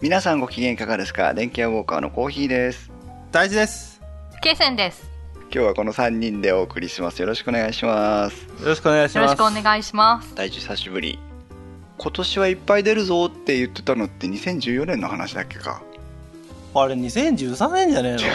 皆さんご機嫌いかがですか？電気屋ウォーカーのコーヒーです。 大事です。 ケイセンです。 今日はこの3人でお送りします。よろしくお願いします。 よろしくお願いします。 よろしくお願いします。 大事久しぶり。今年はいっぱい出るぞって言ってたのって2014年の話だっけか。 あれ2013年じゃねえの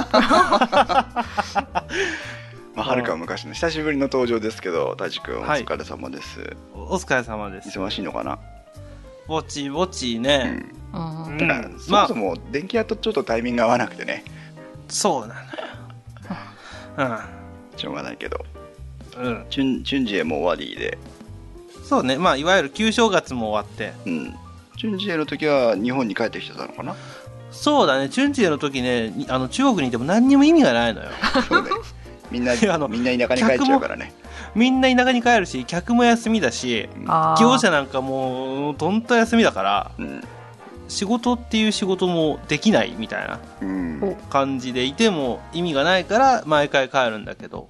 まあ、はるか昔の久しぶりの登場ですけど、大地君お疲れ様です、 お疲れ様です。 忙しいのかな。 ぼちぼちね、 だからそもそも電気屋とちょっとタイミング合わなくてね。 そうなのよ。 しょうがないけど、 チュンジエも終わりで、 そうね、まあいわゆる旧正月も終わって、 チュンジエの時は日本に帰ってきてたのかな。 そうだね、チュンジエの時ね、中国にいても何にも意味がないのよ。 そうね、みんな田舎に帰っちゃうからね。 みんな田舎に帰るし、客も休みだし、業者なんかもうどんと休みだから、仕事っていう仕事もできないみたいな感じでいても意味がないから毎回帰るんだけど、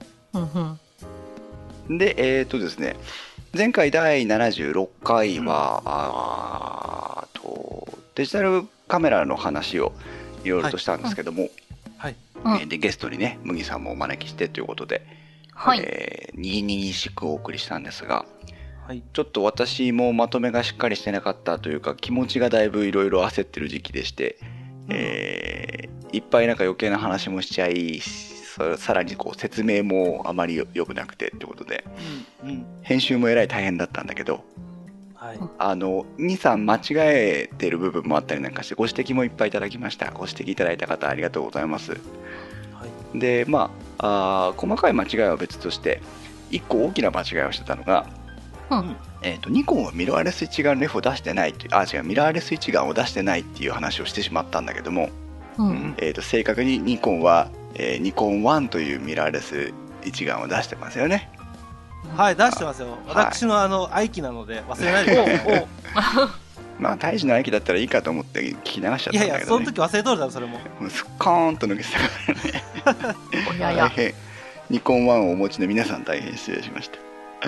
でですね、前回第76回は、デジタルカメラの話をいろいろとしたんですけども、でゲストにね麦さんもお招きしてということで、にぎにぎしくお送りしたんですが、ちょっと私もまとめがしっかりしてなかったというか、気持ちがだいぶいろいろ焦ってる時期でして、いっぱいなんか余計な話もしちゃい、さらにこう説明もあまり良くなくてということで、編集もえらい大変だったんだけど、2、3間違えてる部分もあったりなんかして、ご指摘もいっぱいいただきました。ご指摘いただいた方ありがとうございます。で細かい間違いは別として、1個大きな間違いをしてたのが、ニコンはミラーレス一眼レフを出してないという、ミラーレス一眼を出してないっていう話をしてしまったんだけども、正確にニコンは、ニコン1というミラーレス一眼を出してますよね。 はい、出してますよ。私の愛機なので忘れないでください。 まあ大事な愛機だったらいいかと思って聞き流しちゃったんだけどね。 いやいや、その時忘れとるだろ、それも。 スッカーンと抜けてたからね。大変ニコン1をお持ちの皆さん、大変失礼しました。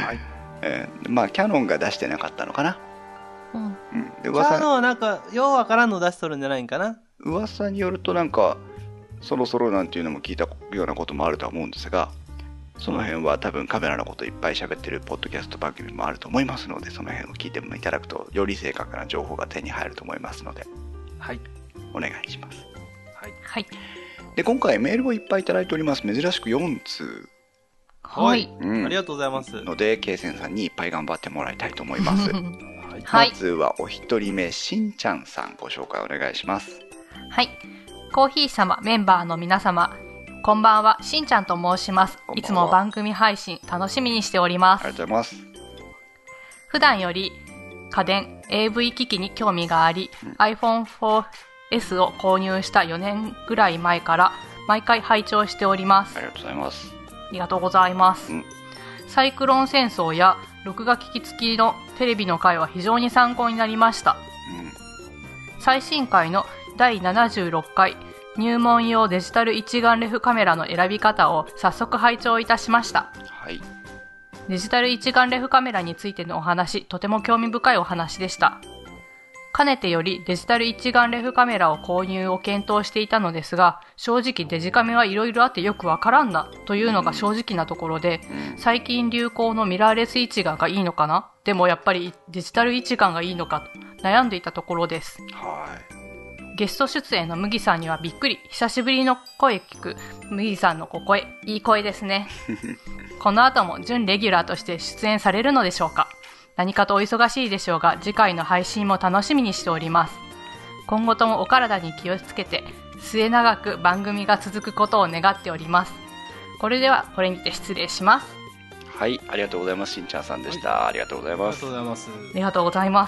まあキヤノンが出してなかったのかな。 キヤノンはなんかようわからんの出しとるんじゃないんかな。 噂によるとなんかそろそろなんていうのも聞いたようなこともあるとは思うんですが、その辺は多分カメラのこといっぱい喋ってるポッドキャスト番組もあると思いますので、その辺を聞いてもいただくとより正確な情報が手に入ると思いますので、お願いします。で、今回メールをいっぱいいただいております。珍しく4通。 ありがとうございます。 ので、ケイセンさんにいっぱい頑張ってもらいたいと思います。まずはお一人目、しんちゃんさん、ご紹介お願いします。 コーヒー様、メンバーの皆様、こんばんは、しんちゃんと申します。いつも番組配信楽しみにしております。 ありがとうございます。 普段より家電 AV 機器に興味があり、iPhone4S を購入した4年ぐらい前から毎回拝聴しております。 ありがとうございます。 ありがとうございます。サイクロン戦争や録画機器付きのテレビの回は非常に参考になりました。最新回の第76回入門用デジタル一眼レフカメラの選び方を早速拝聴いたしました。デジタル一眼レフカメラについてのお話、とても興味深いお話でした。かねてよりデジタル一眼レフカメラを購入を検討していたのですが、正直デジカメはいろいろあってよくわからんなというのが正直なところで、最近流行のミラーレス一眼がいいのかな、でもやっぱりデジタル一眼がいいのかと悩んでいたところです。ゲスト出演の麦さんにはびっくり、久しぶりの声聞く麦さんの小声、いい声ですね。この後も準レギュラーとして出演されるのでしょうか。何かとお忙しいでしょうが、次回の配信も楽しみにしております。今後ともお体に気をつけて末永く番組が続くことを願っております。これではこれにて失礼します。 ありがとうございます。しんちゃんさんでした。ありがとうございます。 ありがとうございます。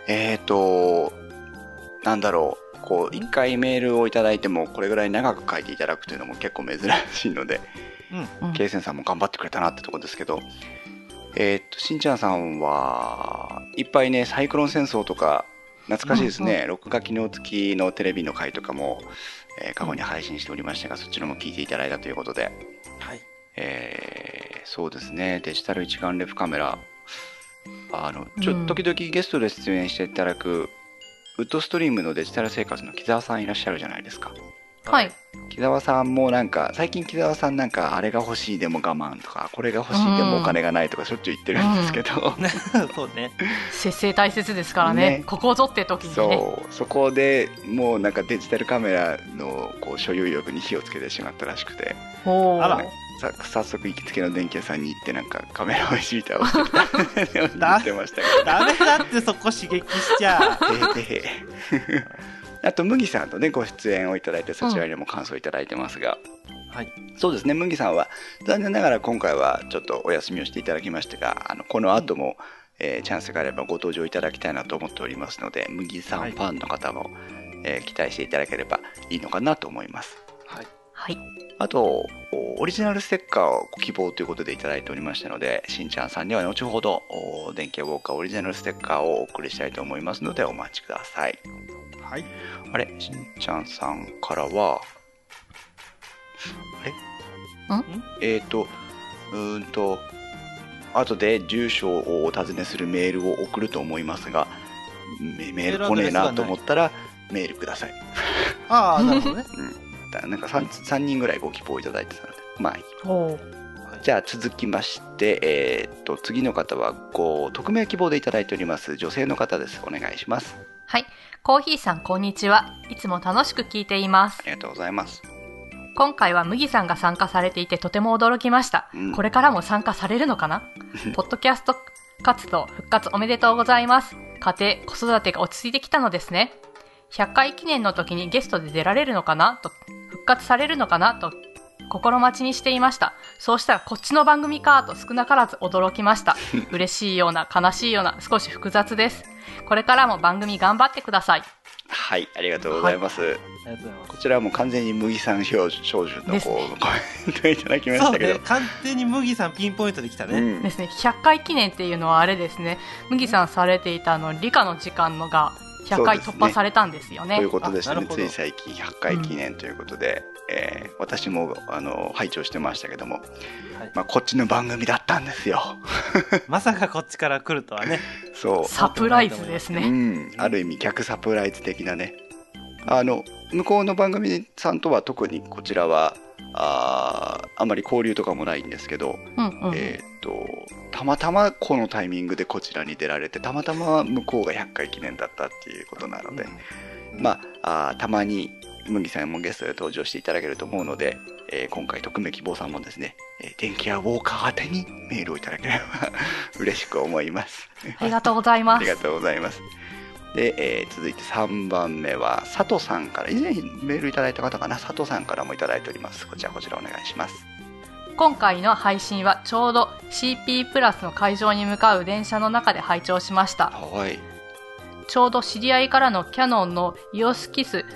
なんだろう、こう1回メールをいただいてもこれぐらい長く書いていただくというのも結構珍しいので、ケイセンさんも頑張ってくれたなってところですけど、しんちゃんさんはいっぱいね、サイクロン戦争とか懐かしいですね、録画機能付きのテレビの回とかも、過去に配信しておりましたが、そっちのも聞いていただいたということで、そうですね、デジタル一眼レフカメラ、時々ゲストで出演していただくウッドストリームのデジタル生活の木澤さんいらっしゃるじゃないですか。 はい。 木澤さんもなんか最近木澤さんなんかあれが欲しいでも我慢とかこれが欲しいでもお金がないとかしょっちゅう言ってるんですけど、 そうね。 節制大切ですからね。ここぞって時にね。 そこでもうなんかデジタルカメラのこう所有欲に火をつけてしまったらしくて、 あら。 早速行きつけの電気屋さんに行ってなんかカメラをいじり倒してきたって言ってましたけど、 ダメだってそこ刺激しちゃう。 あと麦さんとねご出演をいただいてそちらにも感想いただいてますが、 はい、 そうですね、麦さんは残念ながら今回はちょっとお休みをしていただきましたが、この後も、チャンスがあればご登場いただきたいなと思っておりますので、麦さんファンの方も、期待していただければいいのかなと思います。 はい、はい、 あとオリジナルステッカーをご希望ということでいただいておりましたので、しんちゃんさんには後ほど電気屋ウォーカーオリジナルステッカーをお送りしたいと思いますのでお待ちください。 はい。 あれ、しんちゃんさんからは後で住所をお尋ねするメールを送ると思いますが、メール来ねえなと思ったらメールください。 ああ、なるほどね。 なんか 3人ぐらいご希望いただいてたので、まあいい。じゃあ続きまして、次の方は匿名希望でいただいております女性の方です。お願いします。 はい、コーヒーさんこんにちは。いつも楽しく聞いています。 ありがとうございます。 今回は麦さんが参加されていてとても驚きました。これからも参加されるのかなポッドキャスト活動復活おめでとうございます。家庭、子育てが落ち着いてきたのですね。100回記念の時にゲストで出られるのかなと、復活されるのかなと心待ちにしていました。そうしたらこっちの番組かと少なからず驚きました。嬉しいような悲しいような少し複雑です。これからも番組頑張ってください。 はい、ありがとうございます。はい、こちらはもう完全に麦さん標準のコメントいただきましたけど、 そうね、完全に麦さんピンポイントできたね。 ですね。100回記念っていうのはあれですね。麦さんされていた理科の時間のが100回突破されたんですよね。 ということですね。つい最近100回記念ということで、私も拝聴してましたけども、こっちの番組だったんですよ。 まさかこっちから来るとはね。 そう。サプライズですね。 ある意味逆サプライズ的なね。向こうの番組さんとは特にこちらはあまり交流とかもないんですけど、たまたまこのタイミングでこちらに出られて、たまたま向こうが100回記念だったっていうことなので、たまに麦さんもゲストで登場していただけると思うので、今回匿名希望さんもですね、電気屋ウォーカー宛てにメールをいただければ嬉しく思います。 ありがとうございます。 ありがとうございます。で、続いて3番目は佐藤さんから、以前メールいただいた方かな、佐藤さんからもいただいております。こちらお願いします。 今回の配信はちょうど CP プラスの会場に向かう電車の中で拝聴しました。 はい。 ちょうど知り合いからのキヤノンの EOS KISS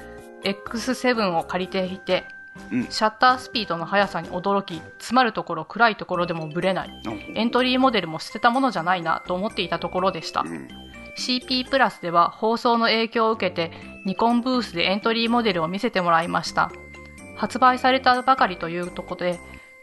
X7 を借りていて、シャッタースピードの速さに驚き、詰まるところ暗いところでもブレない、エントリーモデルも捨てたものじゃないなと思っていたところでした。CP プラスでは放送の影響を受けてニコンブースでエントリーモデルを見せてもらいました。発売されたばかりというところで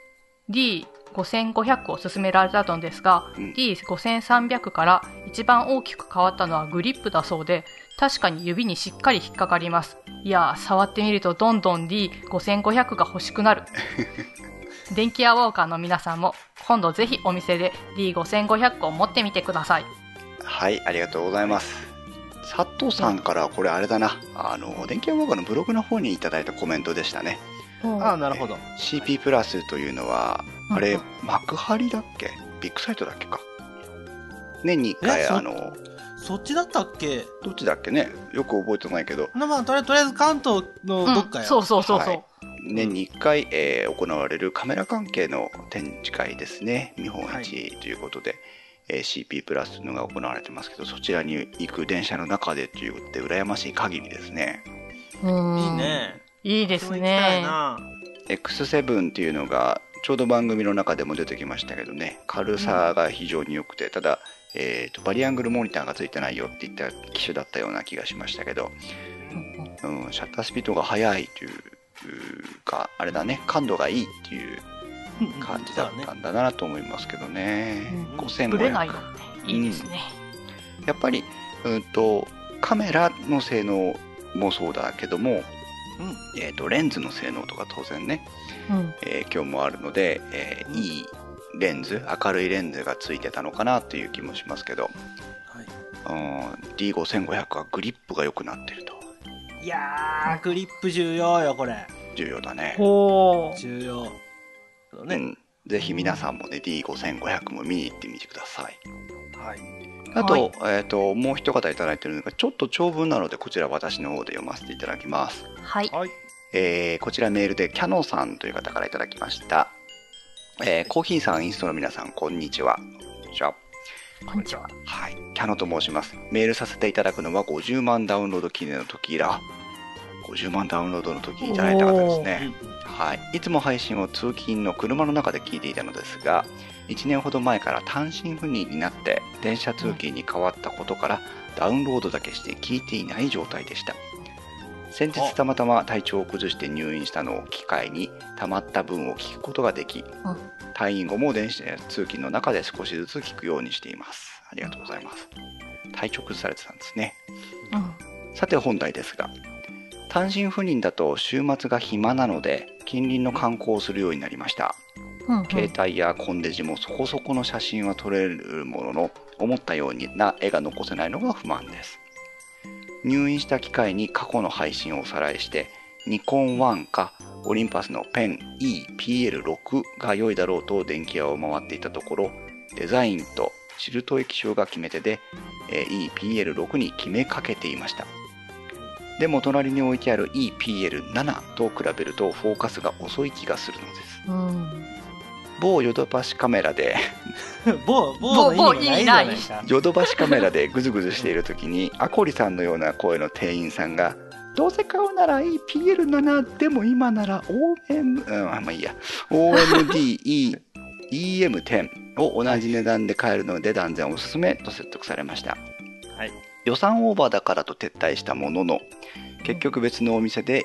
D5500 を勧められたのですが、D5300 から一番大きく変わったのはグリップだそうで、確かに指にしっかり引っかかります。いやー、触ってみるとどんどん D5500 が欲しくなる。電気屋ウォーカーの皆さんも今度ぜひお店で D5500 を持ってみてください。 はい、ありがとうございます。佐藤さんからこれあれだな、電気屋ウォーカーのブログの方にいただいたコメントでしたね。 なるほど。 CP プラスというのはあれ、幕張だっけ、ビッグサイトだっけか、年に1回そっちだったっけ、 どっちだっけね、よく覚えてないけど、 とりあえず関東のどっかや、 そう、はい、 年に1回、行われるカメラ関係の展示会ですね、見本市ということで、CP プラスのが行われてますけど、そちらに行く電車の中でということで羨ましい限りですね。 いいね、 いいですね。 X7 っていうのがちょうど番組の中でも出てきましたけどね、軽さが非常に良くて、ただ、バリアングルモニターがついてないよっていった機種だったような気がしましたけど、シャッタースピードが速いというか、あれだね、感度がいいっていう感じだったんだなと思いますけどね。5500 ブレないのいいですね。 やっぱりカメラの性能もそうだけども、レンズの性能とか当然ね、影響もあるので、いいレンズ、明るいレンズがついてたのかなという気もしますけど、D5500 はグリップが良くなってると。 いやー、グリップ重要よ、これ。 重要だね。 重要。 ね、ぜひ皆さんもね、D5500 も見に行ってみてください。はい。あと、もう一方いただいてるのが、ちょっと長文なので、こちら私の方で読ませていただきます。 はい。 こちらメールでキャノさんという方からいただきました。コーヒーさん、インストの皆さん、こんにちは。こんにちは。 こんにちは。 はい。キャノと申します。メールさせていただくのは50万ダウンロード記念の時以来、50万ダウンロードの時にいただいた方ですね。はい。いつも配信を通勤の車の中で聞いていたのですが、1年ほど前から単身赴任になって電車通勤に変わったことからダウンロードだけして聞いていない状態でした。先日たまたま体調を崩して入院したのを機会に溜まった分を聞くことができ、退院後も電車通勤の中で少しずつ聞くようにしています。ありがとうございます。体調崩されてたんですね。さて本題ですが、単身赴任だと週末が暇なので近隣の観光をするようになりました。携帯やコンデジもそこそこの写真は撮れるものの、思ったような絵が残せないのが不満です。入院した機会に過去の配信をおさらいして、ニコン1かオリンパスのペン EPL6 が良いだろうと電気屋を回っていたところ、デザインとシルト液晶が決め手で EPL6 に決めかけていました。でも隣に置いてある EPL7 と比べるとフォーカスが遅い気がするのです。某ヨドバシカメラで某意味ないじゃないか。 ヨドバシカメラでグズグズしている時にアコリさんのような声の店員さんが、どうせ買うなら EPL7 でも今なら OMD、EM10 を同じ値段で買えるので断然おすすめと説得されました。はい、予算オーバーだからと撤退したものの、結局別のお店で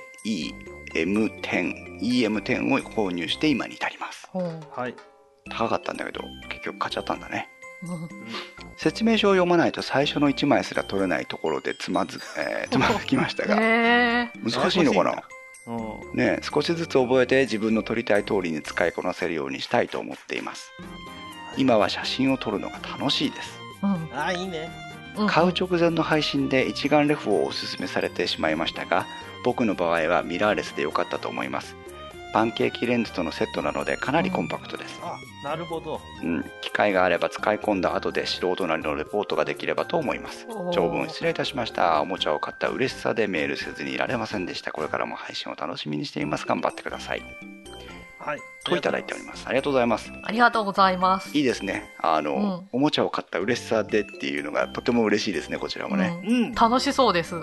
EM10 を購入して今に至ります。はい、高かったんだけど結局買っちゃったんだね。説明書を読まないと最初の1枚すら取れないところでつまずきましたが、難しいのかな。ね、少しずつ覚えて自分の撮りたい通りに使いこなせるようにしたいと思っています。今は写真を撮るのが楽しいです。 いいね。 買う直前の配信で一眼レフをおすすめされてしまいましたが、僕の場合はミラーレスで良かったと思います。パンケーキレンズとのセットなのでかなりコンパクトです。 なるほど。 機会があれば使い込んだ後で素人なりのレポートができればと思います。長文失礼いたしました。おもちゃを買った嬉しさでメールせずにいられませんでした。これからも配信を楽しみにしています。頑張ってください。はい、といただいております。ありがとうございます。 ありがとうございます。 いいですね。おもちゃを買った嬉しさでっていうのがとても嬉しいですね、こちらもね。 楽しそうです。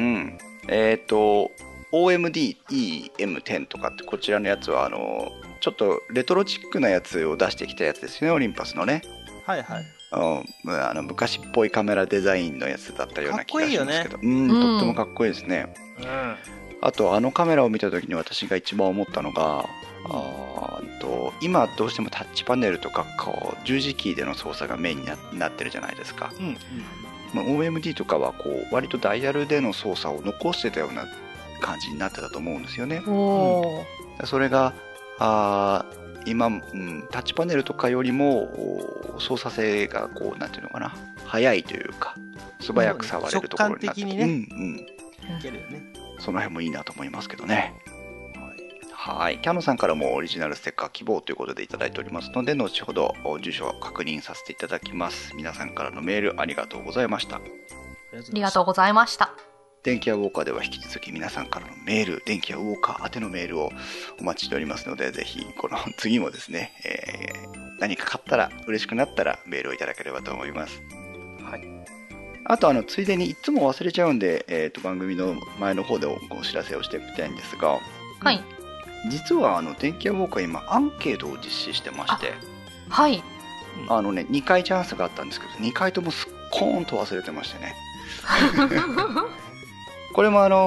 OMD EM10 とかってこちらのやつはちょっとレトロチックなやつを出してきたやつですね、オリンパスのね。 はいはい。 昔っぽいカメラデザインのやつだったような気がしますけど、とってもかっこいいですね。あとカメラを見た時に私が一番思ったのが、今どうしてもタッチパネルとか十字キーでの操作がメインになってるじゃないですか。OMD とかは割とダイヤルでの操作を残してたような感じになってたと思うんですよね。それが今、タッチパネルとかよりも操作性がなんていうのかな、早いというか素早く触れるところになって直感的にね、いけるよね。 その辺もいいなと思いますけどね。はい、キャノさんからもオリジナルステッカー希望ということでいただいておりますので、後ほど住所を確認させていただきます。皆さんからのメールありがとうございました。 ありがとうございました。 電気屋ウォーカーでは引き続き皆さんからのメール、電気屋ウォーカー宛てのメールをお待ちしておりますので、ぜひこの次もですね、何か買ったら嬉しくなったらメールをいただければと思います。はい。あとついでにいつも忘れちゃうんで、番組の前の方でお知らせをしておきたいんですが、 はい。 実は電気屋ウォーカー今アンケートを実施してまして、 はい。 2回チャンスがあったんですけど、2回ともすっこーんと忘れてましてね。これも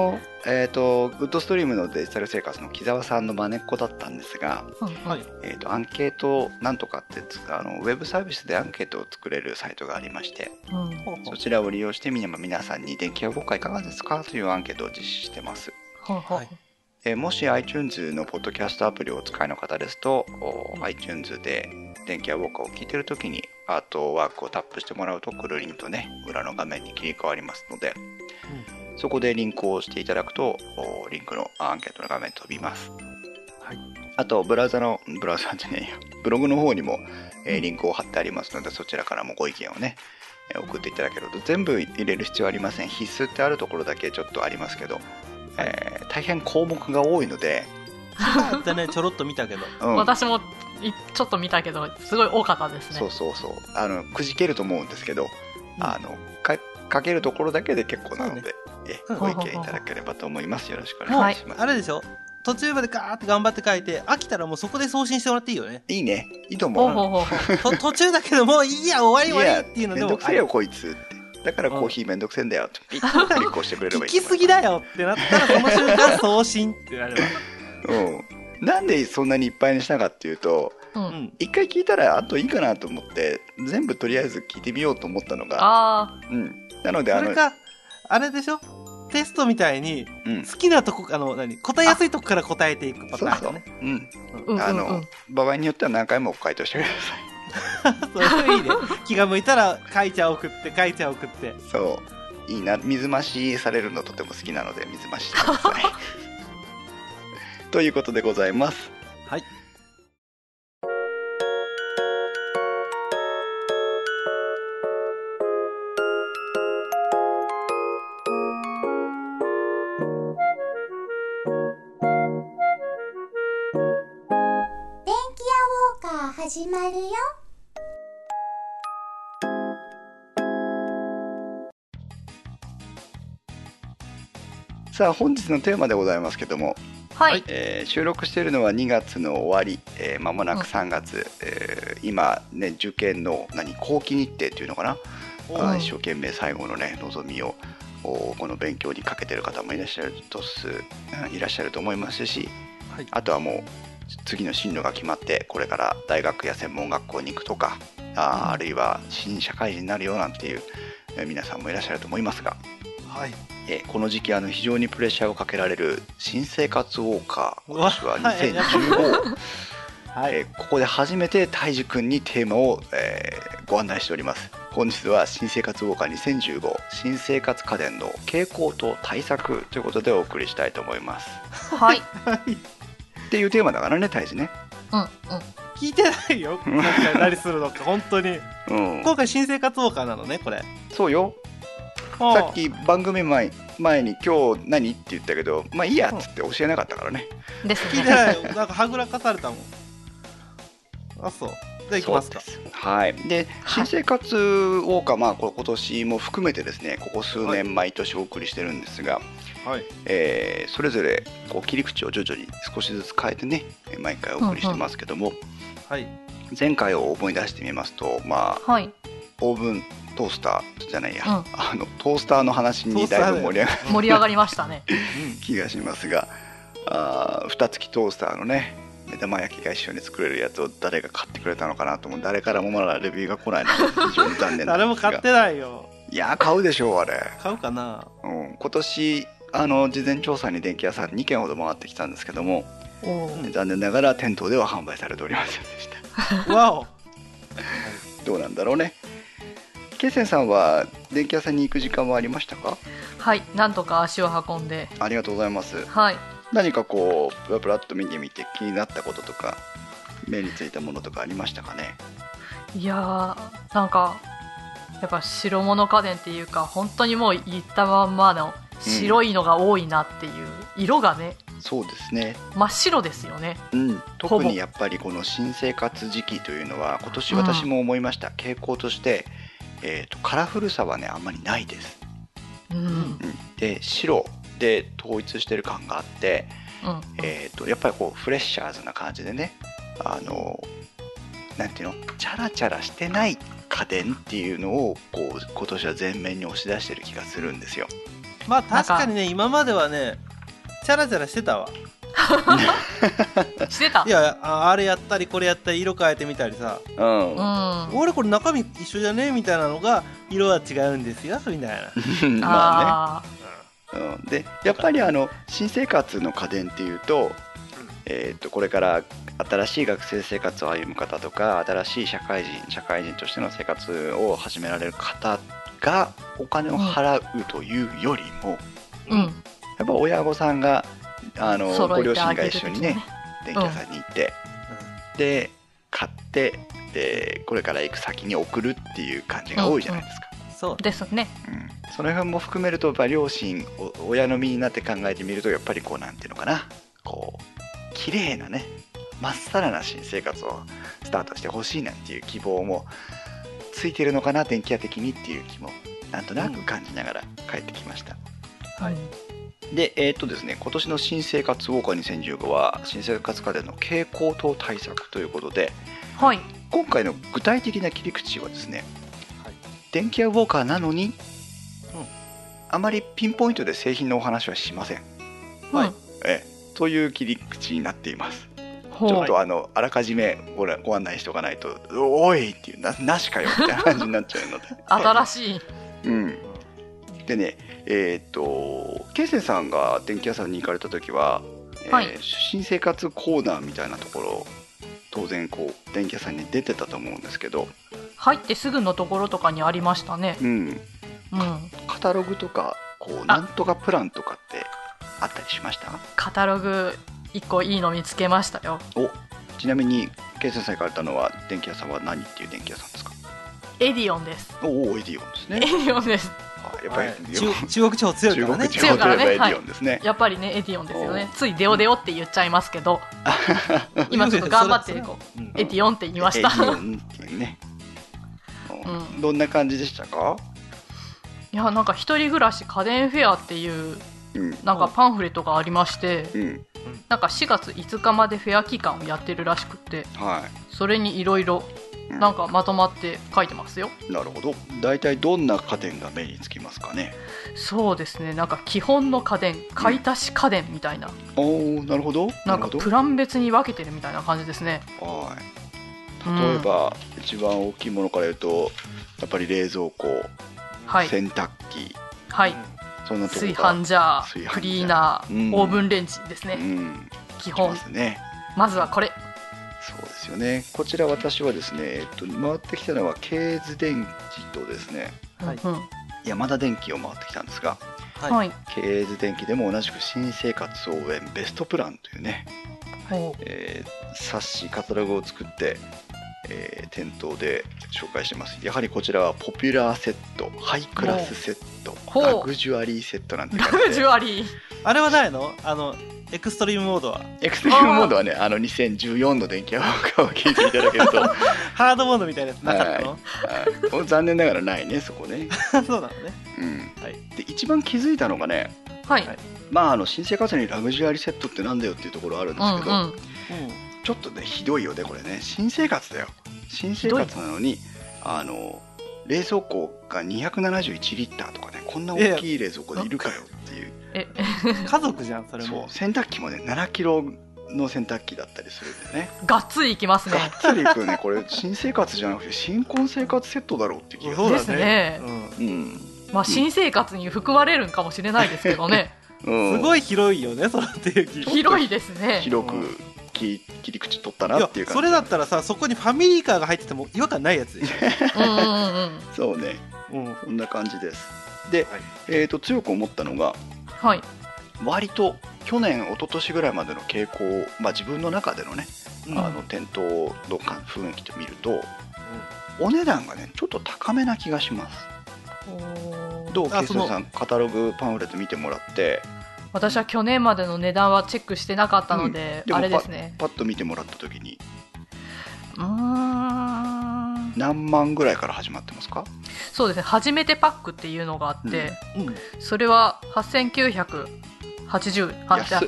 ウッドストリームのデジタル生活の木澤さんの真似っこだったんですが、はい、アンケートなんとかってウェブサービスでアンケートを作れるサイトがありまして、そちらを利用して皆さんに電気屋ウォーカーいかがですかというアンケートを実施してます。はい、もし iTunes のポッドキャストアプリをお使いの方ですと、iTunes で電気屋ウォーカーを聞いてるときにアートワークをタップしてもらうとくるりんとね、裏の画面に切り替わりますので、そこでリンクを押していただくとリンクのアンケートの画面飛びます。はい、あとブログの方にも、リンクを貼ってありますので、そちらからもご意見をね送っていただけると。全部入れる必要はありません。必須ってあるところだけちょっとありますけど、大変項目が多いのでってね、ちょろっと見たけど、 私もちょっと見たけどすごい多かったですね。 そうくじけると思うんですけど、書けるところだけで結構なので、ご意見いただければと思います。よろしくお願いします。 あれでしょ、途中までガーって頑張って書いて飽きたらもうそこで送信してもらっていいよね。 いいね、いいと思う。途中だけどもういいや、終わりっていうのでも、 めんどくせえよこいつって、だからコーヒーめんどくせえんだよってピッとこうしてくれればいい。 聞きすぎだよってなったらその瞬間送信ってなればなんでそんなにいっぱいにしたかっていうと、一回聞いたらあといいかなと思って全部とりあえず聞いてみようと思ったのが、なのでそれかあれでしょ、テストみたいに好きなとこ、答えやすいとこから答えていくパターンだね。 場合によっては何回も回答してください。 それいいね。気が向いたら書いちゃ送って。 そういいな。水増しされるのとても好きなので水増ししてください。ということでございます。 はい。 始まるよ。 さあ本日のテーマでございますけども、 はい、 収録しているのは2月の終わり、間もなく3月、今ね受験の後期日程っていうのかな、一生懸命最後のね望みをこの勉強にかけてる方もいらっしゃると思いますし、あとはもう次の進路が決まってこれから大学や専門学校に行くとか、あるいは新社会人になるよなんていう皆さんもいらっしゃると思いますが、この時期非常にプレッシャーをかけられる新生活ウォーカー、今年は2015、ここで初めてたいじくんにテーマを、ご案内しております。本日は新生活ウォーカー2015新生活家電の傾向と対策ということでお送りしたいと思います。 はいっていうテーマだからね、大事ね。 聞いてないよ。何するのか本当に。今回新生活ウォーカーなのね、これ。 そうよ。さっき番組前に今日何って言ったけど、まあいいやっつって教えなかったからね。 聞いてないよ。なんかはぐらかされたもん。あ、そう。じゃあ行きますか。 はい。で、新生活ウォーカー、今年も含めてですね、ここ数年毎年お送りしてるんですが、それぞれ切り口を徐々に少しずつ変えてね毎回お送りしてますけども、前回を思い出してみますと、オーブントースターじゃないや、トースターの話にだいぶ盛り上がりましたね気がしますが、蓋付きトースターのね目玉焼きが一緒に作れるやつを誰が買ってくれたのかなと思う。誰からもまだレビューが来ないので非常に残念なんですが誰も買ってないよ。 いや買うでしょう、あれ。 買うかな。 今年事前調査に電気屋さん2軒ほど回ってきたんですけども、残念ながら店頭では販売されておりませんでした。 わおどうなんだろうね。ケイセンさんは電気屋さんに行く時間はありましたか？ はい、なんとか足を運んで。 ありがとうございます。 はい。 何かこうプラプラっと見てみて気になったこととか目についたものとかありましたかね？ いやー、なんかやっぱ白物家電っていうか本当にもう言ったまんまの白いのが多いなっていう、色がね。 そうですね、 真っ白ですよね。 特にやっぱりこの新生活時期というのは今年私も思いました、傾向として、カラフルさはねあんまりないです。で白で統一してる感があって、やっぱりこうフレッシャーズな感じでね、なんていうの、チャラチャラしてない家電っていうのをこう今年は前面に押し出してる気がするんですよ。 確かにね、今まではねチャラチャラしてたわ。 してた。 いや、あれやったりこれやったり色変えてみたりさ、俺これ中身一緒じゃねみたいなのが色は違うんですよみたいな。 まあね。でやっぱり新生活の家電っていうと、これから新しい学生生活を歩む方とか、新しい社会人としての生活を始められる方がお金を払うというよりも、やっぱ親御さんがご両親が一緒にね、電気屋さんに行って、で買って、でこれから行く先に送るっていう感じが多いじゃないですか。 そうですね。 その辺も含めると、やっぱ両親親の身になって考えてみると、やっぱりこうなんていうのかな、こう綺麗なね、まっさらな新生活をスタートしてほしいなんていう希望もついてるのかな、電気屋的にっていう気もなんとなく感じながら帰ってきました。でですね、今年の新生活ウォーカー2015は新生活家電の蛍光灯対策ということで、今回の具体的な切り口はですね、電気屋ウォーカーなのに、あまりピンポイントで製品のお話はしません。という切り口になっています。ちょっとあらかじめご案内しておかないと、おいっていう なしかよみたいな感じになっちゃうので新しい。 でね、ケイセンさんが電気屋さんに行かれた時は、新生活コーナーみたいなところ、当然こう電気屋さんに出てたと思うんですけど、 入ってすぐのところとかにありましたね。 カタログとかこうなんとかプランとかってあったりしました？ カタログ1個いいの見つけましたよ。 ちなみにケイセンさん行かれたのは、電気屋さんは何っていう電気屋さんですか？ エディオンです。 エディオンですね。 エディオンです。 やっぱり中国地方強いからね。 強いからね。 エディオンですね。 やっぱりね、エディオンですよね。ついデオデオって言っちゃいますけど、今ちょっと頑張ってエディオンって言いました。エディオンっていうね。 どんな感じでしたか？ いや、なんか一人暮らし家電フェアっていうなんかパンフレットがありまして、なんか4月5日までフェア期間をやってるらしくて、それにいろいろなんかまとまって書いてますよ。 なるほど。だいたいどんな家電が目につきますかね？ そうですね、なんか基本の家電、買い足し家電みたいな。 なるほど。 なんかプラン別に分けてるみたいな感じですね。 例えば、一番大きいものから言うと、やっぱり冷蔵庫、洗濯機、そんなとこ炊飯ジャー、クリーナー、オーブンレンジですね。基本まずはこれ。 そうですよね。こちら私はですね、回ってきたのはケーズ電機とですね、ヤマダ電機を回ってきたんですが、ケーズ電機でも同じく新生活応援ベストプランというね、冊子カタログを作って店頭で紹介してます。やはりこちらはポピュラーセット、ハイクラスセット、ラグジュアリーセットなんて感じで。 ラグジュアリー、 あれはないの？エクストリームモードは？ エクストリームモードはね、2014の電気屋ウォーカーを聞いていただけるとハードモードみたいなやつなかったの？ 残念ながらないね、そこね。 そうなのね。 で一番気づいたのがね、新生活にラグジュアリーセットってなんだよっていうところあるんですけど、ちょっとねひどいよねこれね。新生活だよ。新生活なのに冷蔵庫が271リッターとかね、こんな大きい冷蔵庫でいるかよっていう。 家族じゃんそれも。 洗濯機もね7キロの洗濯機だったりするんでね。 がっつりいきますね。 がっつりいくね。これ新生活じゃなくて新婚生活セットだろうって気がする。 ですね。新生活に含まれるんかもしれないですけどね。 すごい広いよねその定義。 広いですね。 広く切り口取ったなっていう感じ。 それだったらさ、そこにファミリーカーが入ってても違和感ないやつでしょ。 そうね、そんな感じです。で、強く思ったのが、割と去年一昨年ぐらいまでの傾向、自分の中でのね、店頭の雰囲気で見ると、お値段がねちょっと高めな気がします。どう？ケイスさん、カタログパンフレット見てもらって。 私は去年までの値段はチェックしてなかったので、あれですね。 パッと見てもらった時に何万ぐらいから始まってますか？ そうですね、初めてパックっていうのがあって、それは8980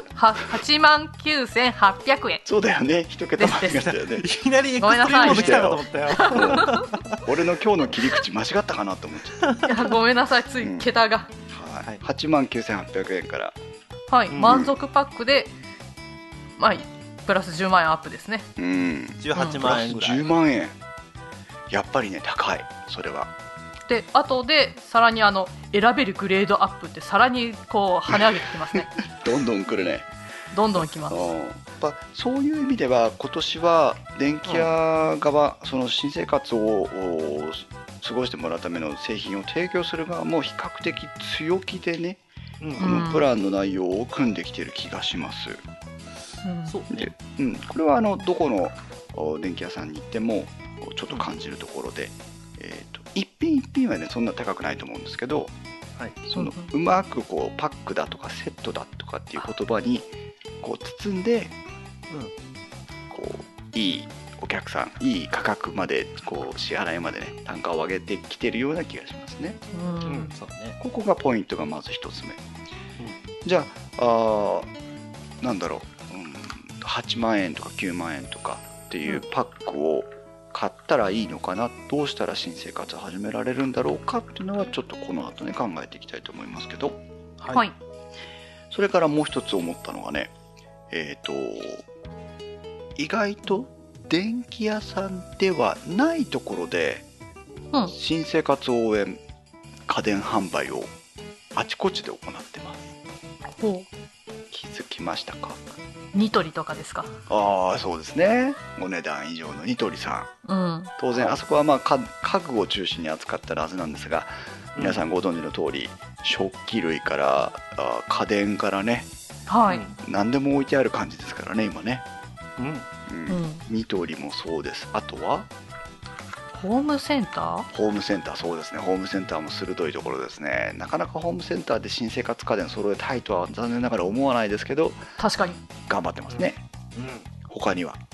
89,800円。 そうだよね、一桁間違ったよね。 いきなりエクストリームモード来たかと思ったよ。 俺の今日の切り口間違ったかなと思っちゃった。 いやごめんなさい、つい桁が。 89,800円からはい、満足パックで、まあ、プラス10万円アップですね。 18万円ぐらい。 10万円。やっぱりね、高い。それは。 で、後でさらに選べるグレードアップってさらにこう跳ね上げてきますね。 どんどん来るね。 どんどん来ます。 やっぱそういう意味では今年は電気屋側、その新生活を過ごしてもらうための製品を提供する側も比較的強気でね、このプランの内容を組んできている気がします。 そうで、これはどこの電気屋さんに行ってもちょっと感じるところで、一品一品はねそんな高くないと思うんですけど、そのうまくこうパックだとかセットだとかっていう言葉にこう包んで、こういいお客さん、いい価格までこう支払いまでね単価を上げてきてるような気がしますね。 そうね。 ここがポイントがまず一つ目。じゃあなんだろう、8万円とか9万円とかっていうパックを買ったらいいのかな、どうしたら新生活を始められるんだろうかっていうのはちょっとこの後ね考えていきたいと思いますけど、 はい。 それからもう一つ思ったのがね、意外と電気屋さんではないところで、新生活応援家電販売をあちこちで行ってます。気づきましたか？ ニトリとかですか？ そうですね。お値段以上のニトリさん。当然あそこはまあ家具を中心に扱ってるはずなんですが、皆さんご存知の通り、食器類から家電からね、何でも置いてある感じですからね今ね。ニトリもそうです。あとはホームセンター？ ホームセンター、そうですね。ホームセンターも鋭いところですね。なかなかホームセンターで新生活家電揃えたいとは残念ながら思わないですけど、 確かに頑張ってますね。他には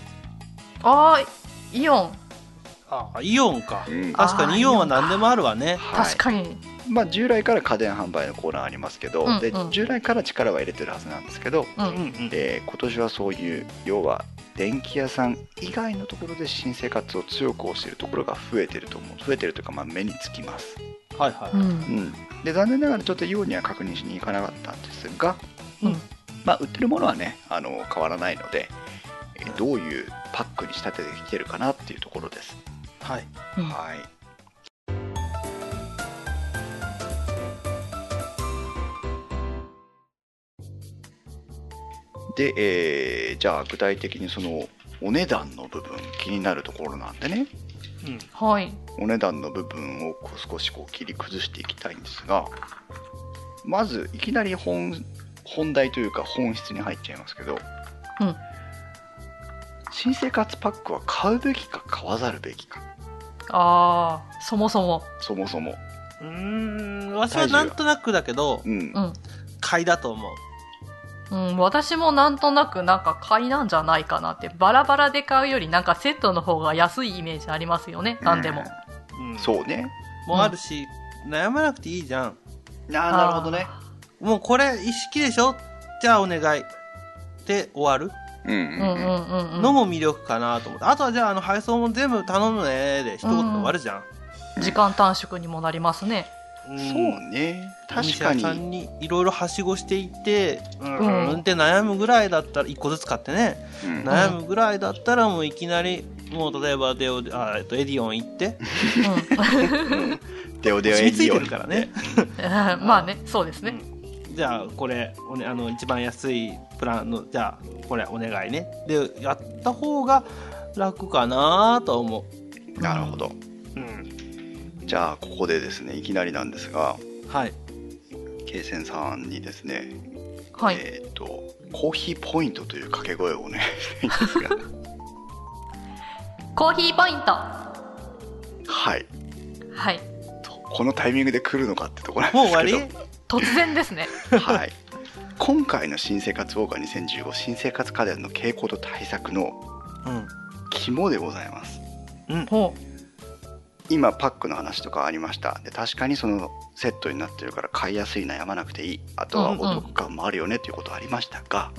イオン。 イオンか。確かにイオンは何でもあるわね。 確かに。 まあ従来から家電販売のコーナーありますけど、で従来から力は入れてるはずなんですけど、今年はそういう要は電気屋さん以外のところで新生活を強く推しているところが増えてると思う。増えてるというか、まあ目につきます。で残念ながらちょっとイオンには確認しに行かなかったんですが、まあ売ってるものはね変わらないので、どういうパックに仕立ててきてるかなっていうところです。はい。で、じゃあ具体的にそのお値段の部分気になるところなんでね、お値段の部分を少しこう切り崩していきたいんですが、まずいきなり本題というか本質に入っちゃいますけど、新生活パックは買うべきか買わざるべきか。 そもそも私はなんとなくだけど、買いだと思う。 私もなんとなくなんか買いなんじゃないかなって。バラバラで買うよりなんかセットの方が安いイメージありますよね。何でも、 そうね。 もうあるし、悩まなくていいじゃん。 なるほどね。 もうこれ一式でしょ、じゃあお願いで終わるのも魅力かなと思って。あとはじゃあ配送も全部頼むねで一言で終わるじゃん。 時間短縮にもなりますね。 そうね。確かに。 お店屋さんにいろいろはしごしていってって悩むぐらいだったら1個ずつ買ってね、悩むぐらいだったらもういきなりもう例えばエディオン行ってデオエディオンついてるからね。 まあね、そうですね。 じゃあこれ一番安いプランのじゃあこれお願いねでやった方が楽かなと思う。なるほど。じゃあここでですね、いきなりなんですが、ケイセンさんにですね、コーヒーポイントという掛け声をお願いしたいんですがコーヒーポイント。 このタイミングで来るのかってところなんですけど、もう終わり？ 突然ですね。 今回の新生活ウォーカー2015新生活家電の傾向と対策の肝でございます。今パックの話とかありました。で確かにそのセットになってるから買いやすい、悩まなくていい、あとはお得感もあるよねということありましたが、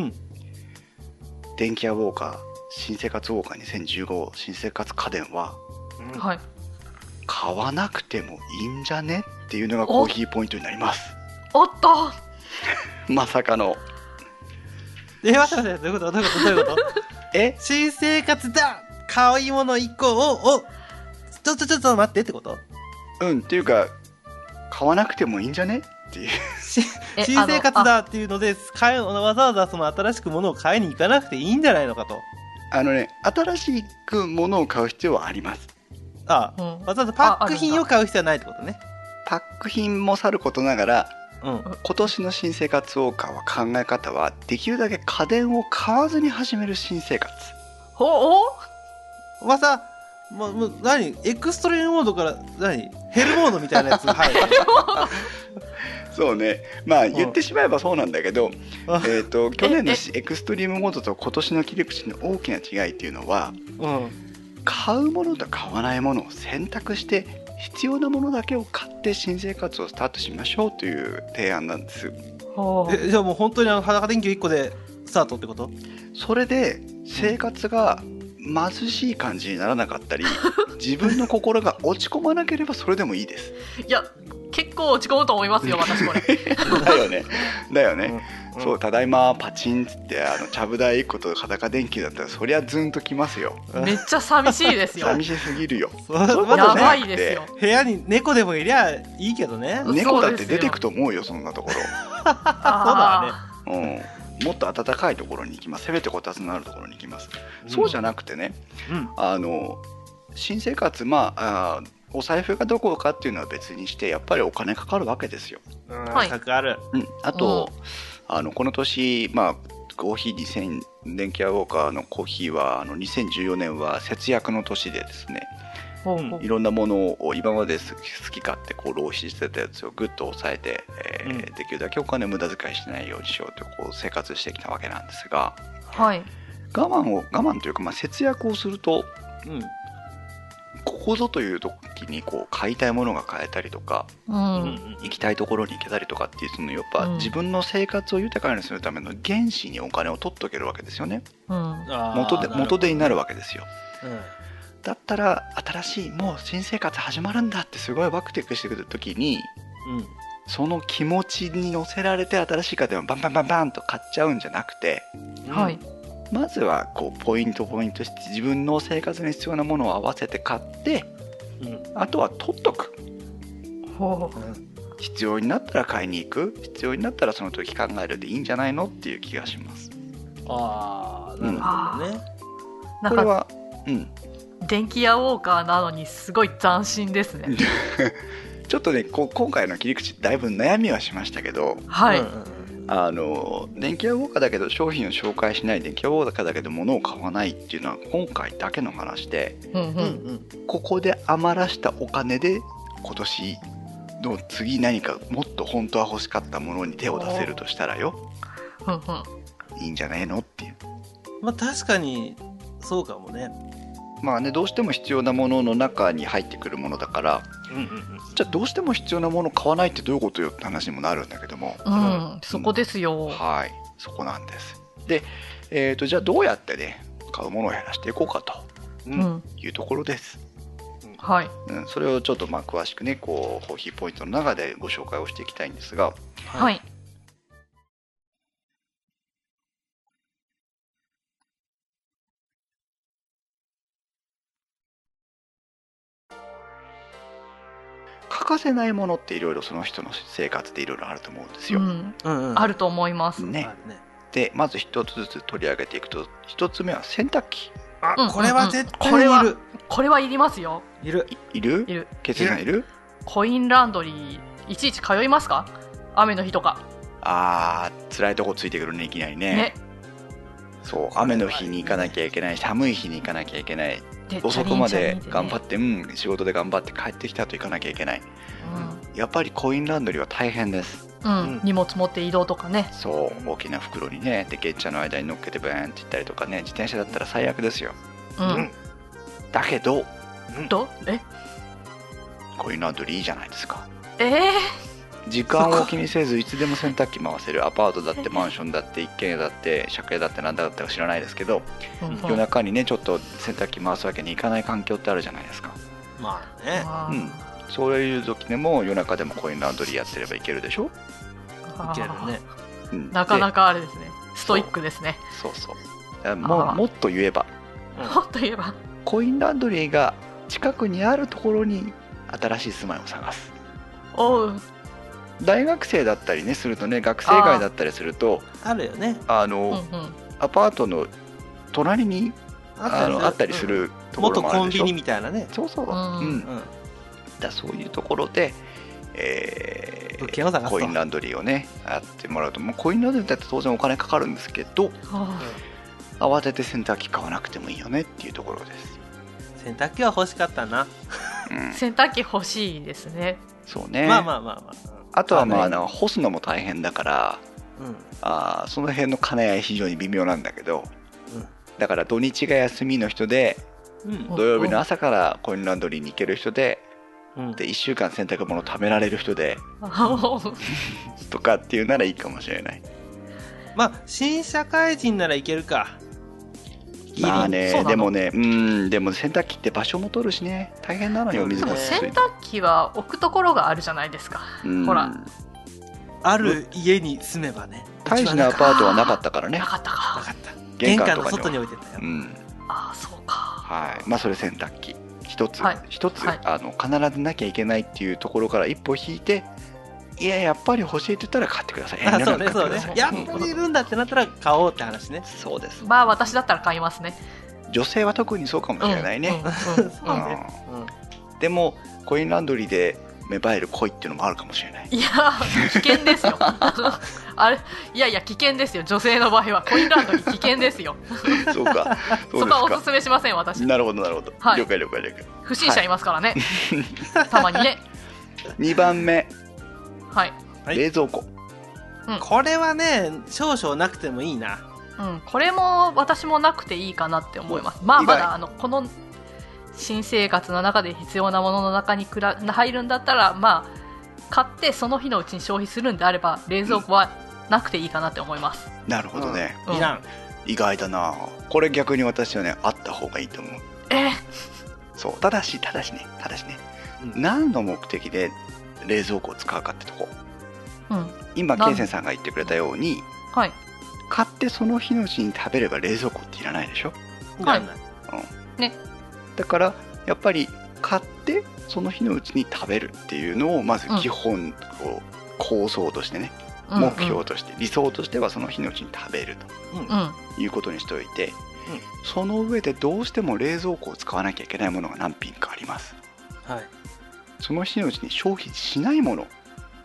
電気屋ウォーカー新生活ウォーカー2015新生活家電は、買わなくてもいいんじゃねっていうのがコーヒーポイントになります。 おっとまさかの。 待って、どういうこと新生活だ、買い物1個を、ちょっと待ってってこと？ っていうか、買わなくてもいいんじゃねっていう。 新生活だっていうので、わざわざその新しく物を買いに行かなくていいんじゃないのかと。 新しく物を買う必要はあります。 わざわざパック品を買う必要はないってことね。 パック品もさることながら、今年の新生活ウォーカーは考え方は、できるだけ家電を買わずに始める新生活。 もう何エクストリームモードからヘルモードみたいなやつが入るそうね、言ってしまえばそうなんだけど、去年のエクストリームモードと今年の切り口の大きな違いっていうのは、買うものと買わないものを選択して必要なものだけを買って新生活をスタートしましょうという提案なんです。 じゃあもう本当に裸電球1個でスタートってこと？ それで生活が貧しい感じにならなかったり、自分の心が落ち込まなければそれでもいいです。 いや、結構落ち込むと思いますよ、私これ。 だよね、そう、ただいまパチンってちゃぶ台1個と裸電球だったらそりゃズンときますよ。 めっちゃ寂しいですよ。 寂しすぎるよ。 やばいですよ。 部屋に猫でもいりゃいいけどね。 猫だって出てくと思うよ、そんなところ。 そうだね。 もっと暖かいところに行きます。せめてこたつのあるところに行きます。そうじゃなくてね、新生活、お財布がどこかっていうのは別にして、やっぱりお金かかるわけですよ。 かかる。 あと、この年、コーヒー2000、電気屋ウォーカーのコーヒーは2014年は節約の年でですね、いろんなものを今まで好き勝手浪費してたやつをぐっと抑えて、できるだけお金を無駄遣いしないようにしようと生活してきたわけなんですが、我慢というか、節約をすると、ここぞという時に買いたいものが買えたりとか、行きたいところに行けたりとかっていう、やっぱ自分の生活を豊かにするための原資にお金を取っておけるわけですよね。元手になるわけですよ。だったら新しい、もう新生活始まるんだってすごいワクワクしてくる時に、その気持ちに乗せられて新しい家電をバンバンバンバンと買っちゃうんじゃなくて、まずはポイントして自分の生活に必要なものを合わせて買って、あとは取っとく。必要になったら買いに行く、必要になったらその時考えるでいいんじゃないのっていう気がします。 なるほどね。 これは電気屋ウォーカーなのにすごい斬新ですね。 ちょっとね、今回の切り口だいぶ悩みはしましたけど、電気屋ウォーカーだけど商品を紹介しない、電気屋ウォーカーだけど物を買わないっていうのは今回だけの話で、ここで余らしたお金で今年の次何かもっと本当は欲しかったものに手を出せるとしたらよ、いいんじゃないのっていう。 確かにそうかもね。 どうしても必要なものの中に入ってくるものだから、じゃあどうしても必要なものを買わないってどういうことよって話にもなるんだけども、 そこですよ。 そこなんです。で、じゃあどうやってね買うものを減らしていこうかというところです。それをちょっと詳しくねコーヒーポイントの中でご紹介をしていきたいんですが、欠かせないものっていろいろその人の生活でいろいろあると思うんですよ。 あると思いますね。でまず一つずつ取り上げていくと、一つ目は洗濯機。 これは絶対いる。 これはいりますよ。 いるケツさんいる？ コインランドリーいちいち通いますか？雨の日とか。 辛いとこついてくるね、いきなりね。そう、雨の日に行かなきゃいけない、寒い日に行かなきゃいけない、遅くまで頑張って、仕事で頑張って帰ってきたと行かなきゃいけない、やっぱりコインランドリーは大変です。 荷物持って移動とかね。 そう大きな袋にね、で月茶の間に乗っけてバーンっていったりとかね、自転車だったら最悪ですよ。だけどコインランドリーいいじゃないですか。時間を気にせずいつでも洗濯機回せる。アパートだってマンションだって一軒家だって借家だって何だったか知らないですけど、夜中にねちょっと洗濯機回すわけにいかない環境ってあるじゃないですか。そういう時でも夜中でもコインランドリーやってればいけるでしょ。 いけるね。 なかなかあれですね、ストイックですね。 そうもっと言えばコインランドリーが近くにあるところに新しい住まいを探す。大学生だったりねするとね、学生街だったりするとあるよね。 アパートの隣にあったりするところもあるでしょ。 元コンビニみたいなね。 そうだそういうところで、 物件を探すとコインランドリーをねやってもらうと、もうコインランドリーだって当然お金かかるんですけど、慌てて洗濯機買わなくてもいいよねっていうところです。 洗濯機は欲しかったな。 洗濯機欲しいですね。 そうね。 まああとは干すのも大変だから、その辺の兼ね合い非常に微妙なんだけど、だから土日が休みの人で、土曜日の朝からコインランドリーに行ける人で、で1週間洗濯物貯められる人でとかっていうならいいかもしれない。 まあ新社会人ならいけるか。 まあね、でもね、でも洗濯機って場所も取るしね、大変なのよ。水が洗濯機は置くところがあるじゃないですか。ほら、 ある家に住めばね。 大事なアパートはなかったからね。 なかったか。 玄関の外に置いてたよ。 ああ、そうか。 はい。まあそれ洗濯機一つ、必ずなきゃいけないっていうところから一歩引いて、やっぱり欲しいって言ったら買ってください。 そうね。やっぱりいるんだってなったら買おうって話ね。 そうです。 まあ私だったら買いますね。 女性は特にそうかもしれないね。でもコインランドリーで芽生える恋っていうのもあるかもしれない。 いや危険ですよ。あれ、いや危険ですよ。女性の場合はコインランドリー危険ですよ。 そうか。 そこはおすすめしません、私。 なるほど。了解。 不審者いますからね。たまにね。 2番目。 はい。 冷蔵庫。 これはね、少々なくてもいいな。 これも私もなくていいかなって思います。まだこの新生活の中で必要なものの中に入るんだったら、まあ買ってその日のうちに消費するんであれば冷蔵庫はなくていいかなって思います。 なるほどね。 いらん。 意外だな。これ逆に私はね、あった方がいいと思う。そう。ただしね、何の目的で冷蔵庫を使うかってとこ。今ケイセンさんが言ってくれたように、買ってその日のうちに食べれば冷蔵庫っていらないでしょ。 ね。 だからやっぱり買ってその日のうちに食べるっていうのをまず基本構想としてね、目標として理想としてはその日のうちに食べるということにしておいて、その上でどうしても冷蔵庫を使わなきゃいけないものが何品かあります。その日のうちに消費しないもの、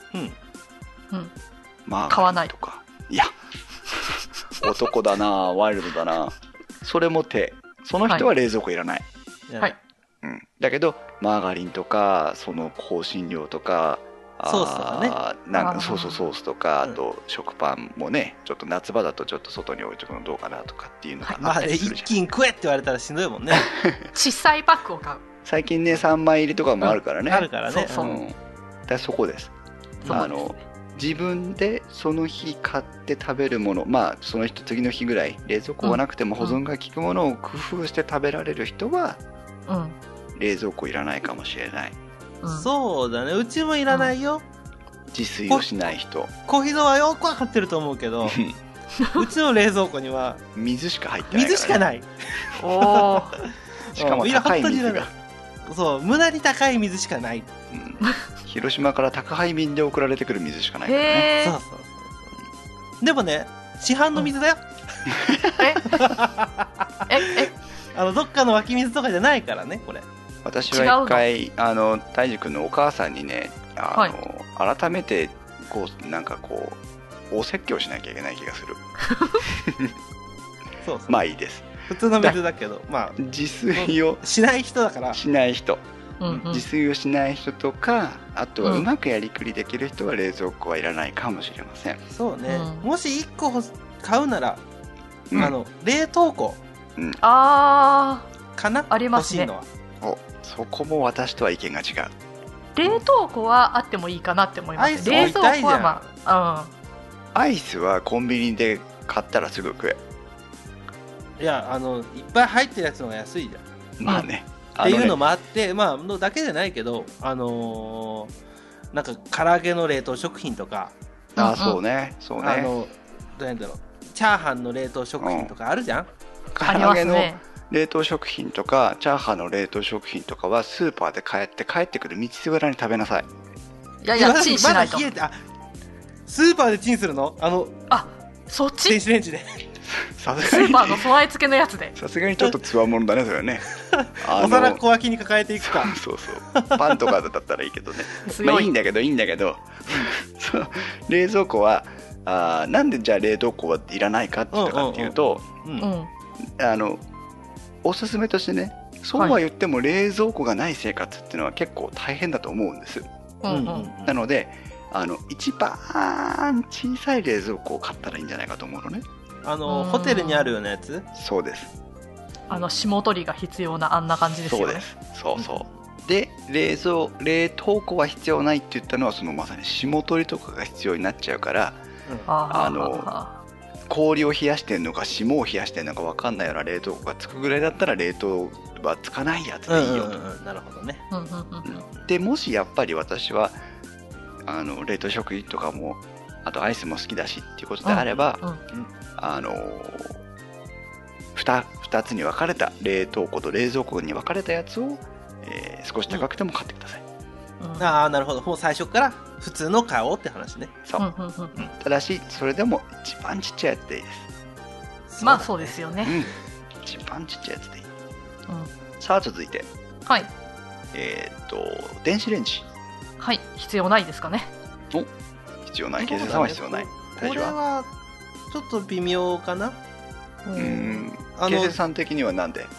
まあ買わないとか。いや男だな、ワイルドだな。それもその人は冷蔵庫いらない。だけどマーガリンとかその香辛料とかソースとかね、 ソースとか、あと食パンもね、ちょっと夏場だとちょっと外に置いておくのどうかなとかっていうのがあったりするじゃん。 一斤食えって言われたらしんどいもんね。 小さいパックを買う。 最近ね3枚入りとかもあるからね。 あるからね。 だそこです。自分でその日買って食べるもの、まあその人次の日ぐらい冷蔵庫がなくても保存が効くものを工夫して食べられる人は、冷蔵庫いらないかもしれない。 そうだね、うちもいらないよ。 自炊をしない人。 コーヒーのはよくわかってると思うけど、うちの冷蔵庫には水しか入ってないから、ね。 水しかない。 しかも高い水が。 そう、無駄に高い水しかない。 広島から宅配便で送られてくる水しかないからね。 そうでもね、市販の水だよ。どっかの湧き水とかじゃないからね、これ。 私は一回大樹君のお母さんにね、改めてお説教しなきゃいけない気がする。まあいいです。 普通の水だけど、まあ自炊をしない人だから。 しない人、自炊をしない人とか、あとはうまくやりくりできる人は冷蔵庫はいらないかもしれません。 そうね。もし1個買うなら冷凍庫かな、 ありますね。 そこも私とは意見が違う。 冷凍庫はあってもいいかなって思います。冷蔵庫はまあ、 アイスはコンビニで買ったらすぐ食え。 いや、いっぱい入ってるやつの方が安いじゃん。 まあね。 っていうのもあって、まあのだけじゃないけど、なんか唐揚げの冷凍食品とか、 あ、そうね、そうね。 どうやんだろう、チャーハンの冷凍食品とかあるじゃん。 唐揚げの冷凍食品とかチャーハンの冷凍食品とかはスーパーで帰ってくる道すがらに食べなさい。 いやいや、チンしないと。 まだ冷えて、スーパーでチンするの？ そっち？ 電子レンジで。 スーパーの備え付けのやつで。 さすがにちょっとつわものだね、それね。 お皿小脇に抱えていくか。 そうパンとかだったらいいけどね。まあいいんだけど冷蔵庫はなんでじゃあ冷凍庫はいらないかって言ったかっていうと、おすすめとしてね、そうは言っても冷蔵庫がない生活っていうのは結構大変だと思うんです。なので一番小さい冷蔵庫を買ったらいいんじゃないかと思うのね。 ホテルにあるようなやつ？ そうです。 霜取りが必要なあんな感じですよね。 そうで冷凍庫は必要ないって言ったのは、そのまさに霜取りとかが必要になっちゃうから、氷を冷やしてんのか霜を冷やしてんのか分かんないような冷凍庫がつくぐらいだったら冷凍はつかないやつでいいよと。 なるほどね。 でもしやっぱり私は冷凍食品とかもあとアイスも好きだしっていうことであれば、2つに分かれた冷凍庫と冷蔵庫に分かれたやつを、少し高くても買ってください。 なるほど。もう最初から普通の買おうって話ね。 そう、ただしそれでも一番ちっちゃいやつでいいです。 まあそうですよね、 一番ちっちゃいやつでいい。さあ続いて、電子レンジ。 必要ないですかね。 必要ない。ケイセイさんは必要ない。 これはちょっと微妙かな。 ケイセイさん的にはなんで？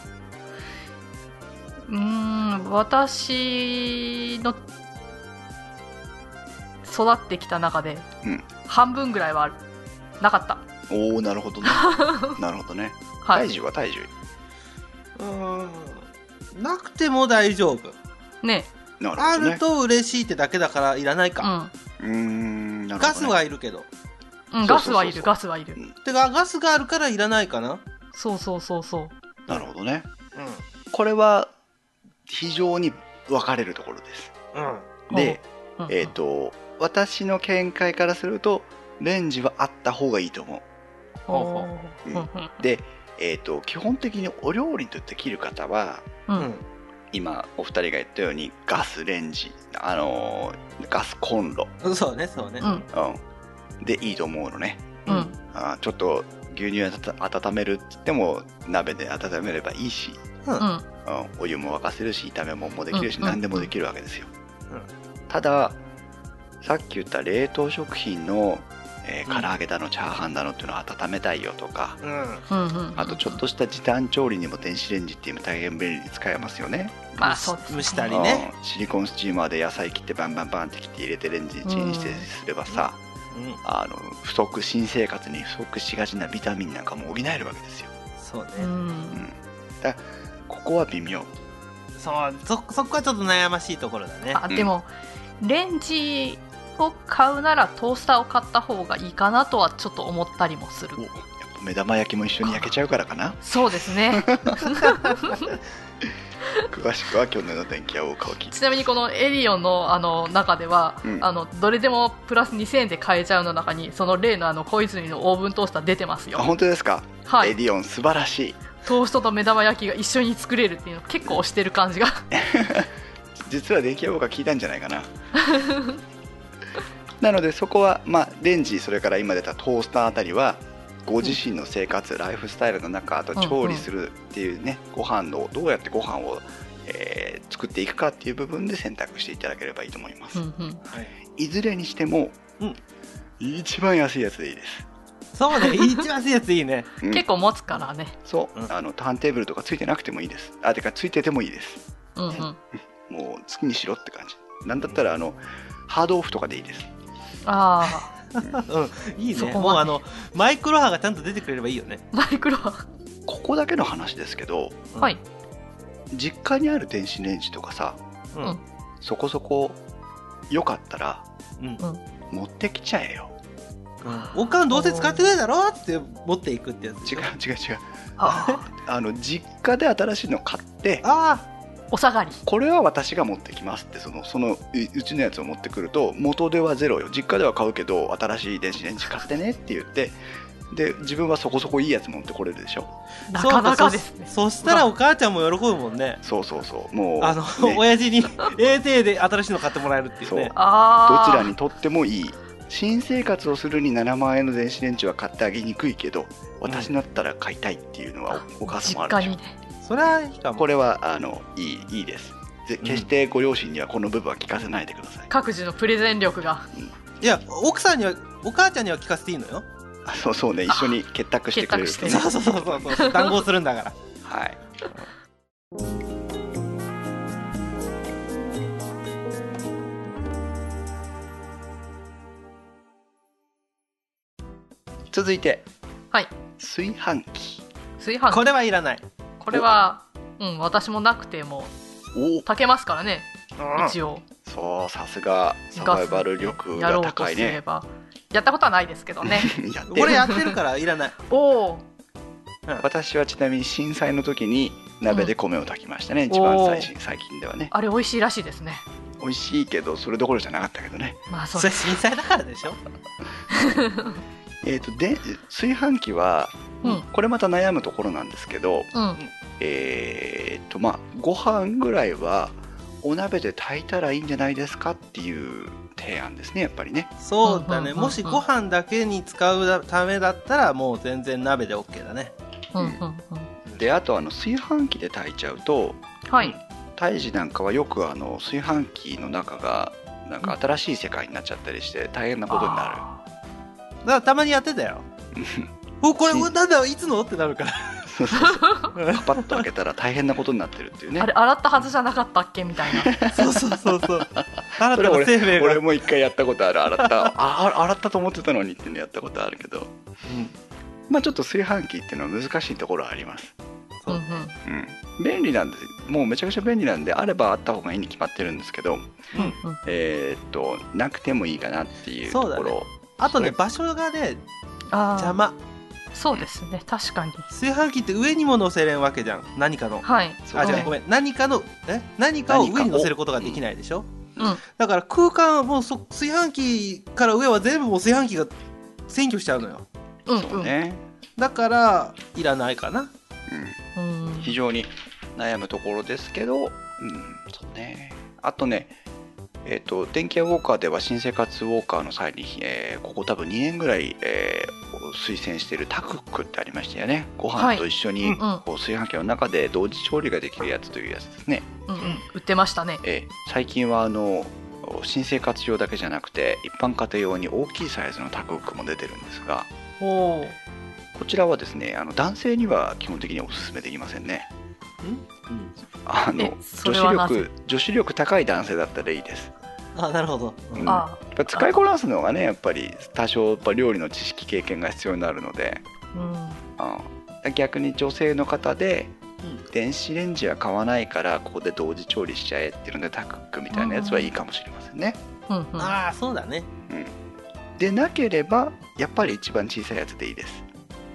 私の育ってきた中で、半分ぐらいはなかった。 おお、なるほどね。なるほどね。体重は体重。 なくても大丈夫。 ね。 あると嬉しいってだけだからいらないか。ガスはいるけど。 ガスはいる。 てかガスがあるからいらないかな。 そう。 なるほどね。これは非常に分かれるところです。で、私の見解からするとレンジはあった方がいいと思う。で、基本的にお料理とできる方は、今お二人が言ったようにガスレンジ、ガスコンロ、 そうね、 でいいと思うのね。ちょっと牛乳温めるって言っても鍋で温めればいいし、お湯も沸かせるし炒め物もできるし、何でもできるわけですよ。たださっき言った冷凍食品の、唐揚げだのチャーハンだのっていうのを温めたいよとか、あとちょっとした時短調理にも電子レンジっていうの大変便利に使えますよね。 蒸したりね、 シリコンスチーマーで野菜切ってバンバンって切って入れてレンジにチンしてすればさ、新生活に不足しがちなビタミンなんかも補えるわけですよ。 そうね。 だここは微妙。 そこはちょっと悩ましいところだね。 でもレンジを買うならトースターを買った方がいいかなとはちょっと思ったりもする。 やっぱ目玉焼きも一緒に焼けちゃうからかな。 そうですね。 詳しくは去年の電気屋を買う気。 ちなみにこのエディオンの中では、どれでもプラス2000円で買えちゃうの中にその例の小泉のオーブントースター出てますよ。 本当ですか？エディオン素晴らしい。 トーストと目玉焼きが一緒に作れるっていうの結構推してる感じが。 実は電気屋が聞いたんじゃないかな。なのでそこはレンジ、それから今出たトースターあたりはご自身の生活、ライフスタイルの中、あと調理するっていうね、ご飯をどうやってご飯を、作っていくかっていう部分で選択していただければいいと思います。いずれにしても、一番安いやつでいいです。 そうね、一番安いやついいね。 結構持つからね。 そう、ターンテーブルとかついてなくてもいいです。てかついててもいいです。もう好きにしろって感じ。なんだったらハードオフとかでいいです。 いいね。もうマイクロ波がちゃんと出てくれればいいよね。 マイクロ波。 ここだけの話ですけど、実家にある電子レンジとかさ、そこそこよかったら、持ってきちゃえよ。 おかんどうせ使ってないだろって持っていくってやつ。 違う。実家で新しいの買って、 お下がり。 これは私が持ってきますって、そのうちのやつを持ってくると、元手はゼロよ、実家では買うけど新しい電子レンジ買ってねって言って、で自分はそこそこいいやつ持ってこれるでしょ。 なかなかですね。 そしたらお母ちゃんも喜ぶもんね。 そうそうそう、もうね、親父にATで新しいの買ってもらえるっていうね。そう、どちらにとってもいい。新生活をするに7万円の電子レンジは買ってあげにくいけど、私だったら買いたいっていうのはお母さんもあるでしょ。実家にね。 それはいいかも。 これはいいです。決してご両親にはこの部分は聞かせないでください。 各自のプレゼン力が、 いや、奥さんには、お母ちゃんには聞かせていいのよ。 そうね、一緒に結託してくれるとね。 そう談合するんだから。 はい。続いて、 はい、 炊飯器。 これはいらない。 これは、私もなくても炊けますからね、一応。 そう、さすがサバイバル力が高いね。 やったことはないですけどね。 これやってるからいらない。 私はちなみに震災の時に鍋で米を炊きましたね、一番最近ではね。 あれ美味しいらしいですね。 美味しいけどそれどころじゃなかったけどね。 まあそれ震災だからでしょ。 で炊飯器は、これまた悩むところなんですけど、ご飯ぐらいはお鍋で炊いたらいいんじゃないですかっていう提案ですね、やっぱりね。 そうだね、もしご飯だけに使うためだったらもう全然鍋で OK だね。 で、あと炊飯器で炊いちゃうと、胎児なんかはよく炊飯器の中がなんか新しい世界になっちゃったりして大変なことになる。 だからたまにやってたよ。これなんだいつのってなるから。 カパッと開けたら大変なことになってるっていうね。 あれ洗ったはずじゃなかったっけみたいな。 そう洗ったら俺も一回やったことある。洗ったと思ってたのにっていうのやったことあるけど、まあちょっと炊飯器っていうのは難しいところはあります。便利なんです。もうめちゃくちゃ便利なんで、あればあった方がいいに決まってるんですけど、なくてもいいかなっていうところ。 あとね、場所がね邪魔。 そうですね、確かに。 炊飯器って上にも乗せれんわけじゃん、何かの。ごめん、何かを上に乗せることができないでしょ。だから空間も炊飯器から上は全部もう炊飯器が占拠しちゃうのよ。 そうね。 だからいらないかな。 非常に悩むところですけど、そうね。あとね、電気屋ウォーカーでは新生活ウォーカーの際に、ここ多分2年ぐらい、推薦しているタクックってありましたよね。ご飯と一緒に、炊飯器の中で同時調理ができるやつというやつですね。 売ってましたね。 最近は新生活用だけじゃなくて一般家庭用に大きいサイズのタクックも出てるんですが、こちらはですね、男性には基本的にはおすすめできませんね。女子力高い男性だったらいいです。 なるほど。 使いこなすのがね、やっぱり多少料理の知識経験が必要になるので、逆に女性の方で、電子レンジは買わないからここで同時調理しちゃえっていうのでタクックみたいなやつはいいかもしれませんね。 そうだね。 でなければやっぱり一番小さいやつでいいです。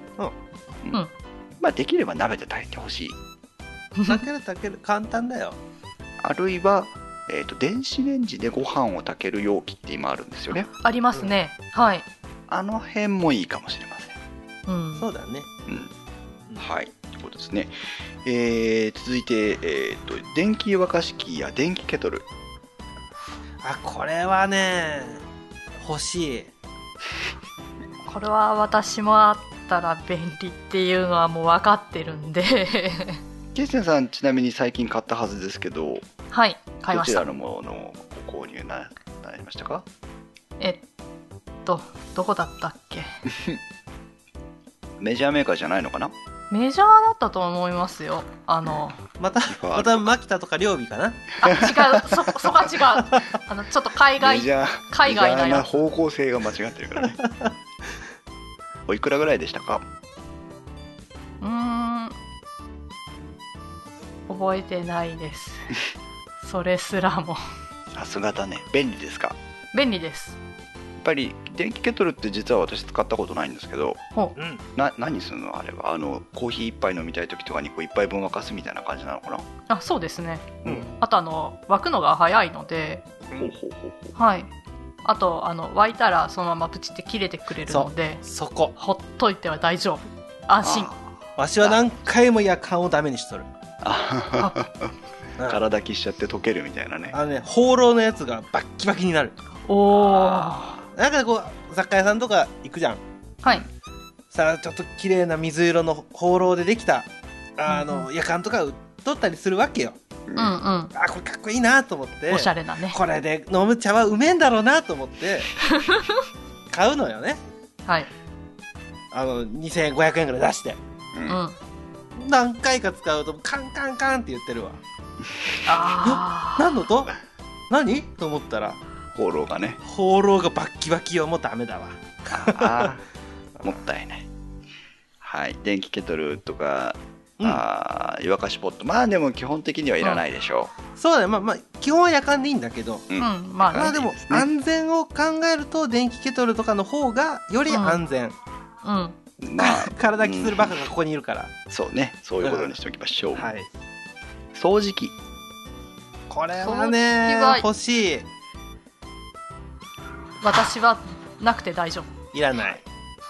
まあできれば鍋で炊いてほしい。 炊ける簡単だよ。 あるいは電子レンジでご飯を炊ける容器って今あるんですよね。 ありますね。はい。 あの辺もいいかもしれません。そうだね。 はい、ということですね。続いて、電気沸かし器や電気ケトル。 これはね欲しい。 これは私もあったら便利っていうのはもう分かってるんで。 ケイセンさんちなみに最近買ったはずですけど、 はい、買いました。 どちらのものをご購入なりましたか？ どこだったっけ？ メジャーメーカーじゃないのかな？ メジャーだったと思いますよ。 またマキタとか両備かな？ 違う、そこは違う。ちょっと海外なやつ。 方向性が間違ってるからね。おいくらぐらいでしたか？ 覚えてないです。それすらも。 さすがだね。便利ですか？ 便利です。 ぱり電気ケトルって実は私使ったことないんですけど、何するのあれはコーヒー一杯飲みたい時とかにこう一杯分沸かすみたいな感じなのかな。 あ、そうですね、あと沸くのが早いので、はい、あと沸いたらそのままプチって切れてくれるので、 そこほっといては大丈夫、安心。 わしは何回も夜間をダメにしとる。 空炊きしちゃって溶けるみたいなね。 放浪のやつがバッキバキになる。なんかこう雑貨屋さんとか行くじゃん。 はい。 さあちょっと綺麗な水色の放浪でできた夜間とか売っとったりするわけよ。これかっこいいなと思って、 おしゃれなね、 これで飲む茶はうめえんだろうなと思って買うのよね。 はい。 2500円ぐらい出して、何回か使うとカンカンカンって言ってるわ。何のと何と思ったら放浪がね、 放浪がバッキバキよ。もうダメだわ。 もったいない。はい。電気ケトルとか湯沸かしポット、まあでも基本的にはいらないでしょう。そうだよ。まあ基本は夜間でいいんだけど、まあでも安全を考えると電気ケトルとかの方がより安全。まあ体きするバカがここにいるから、 そうね、そういうことにしておきましょう。はい。掃除機、 これはね欲しい。 私はなくて大丈夫。 いらない。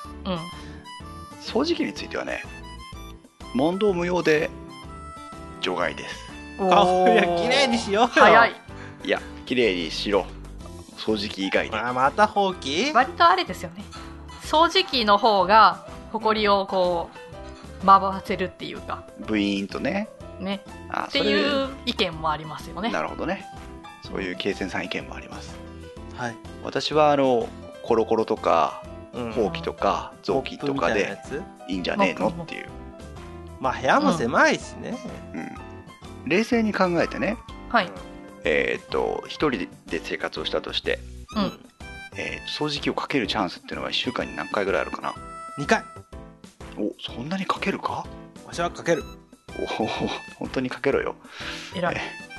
掃除機についてはね、問答無用で除外です。 いや、綺麗にしようよ。 早い。 いや、綺麗にしろ、掃除機以外で。 またほうき。 割とあれですよね、掃除機の方がほこりをこう回せるっていうか、 ブイーンとねっていう意見もありますよね。 なるほどね。そういう経線さん意見もあります。 はい。 私はコロコロとかほうきとか雑巾とかでいいんじゃねえのっていう。 まあ部屋も狭いしね。 冷静に考えてね。 はい。 一人で生活をしたとして、掃除機をかけるチャンスっていうのは1週間に何回ぐらいあるかな。 2回。 お、そんなにかけるか。 わしはかける。 おお、本当にかけろよ。 偉い。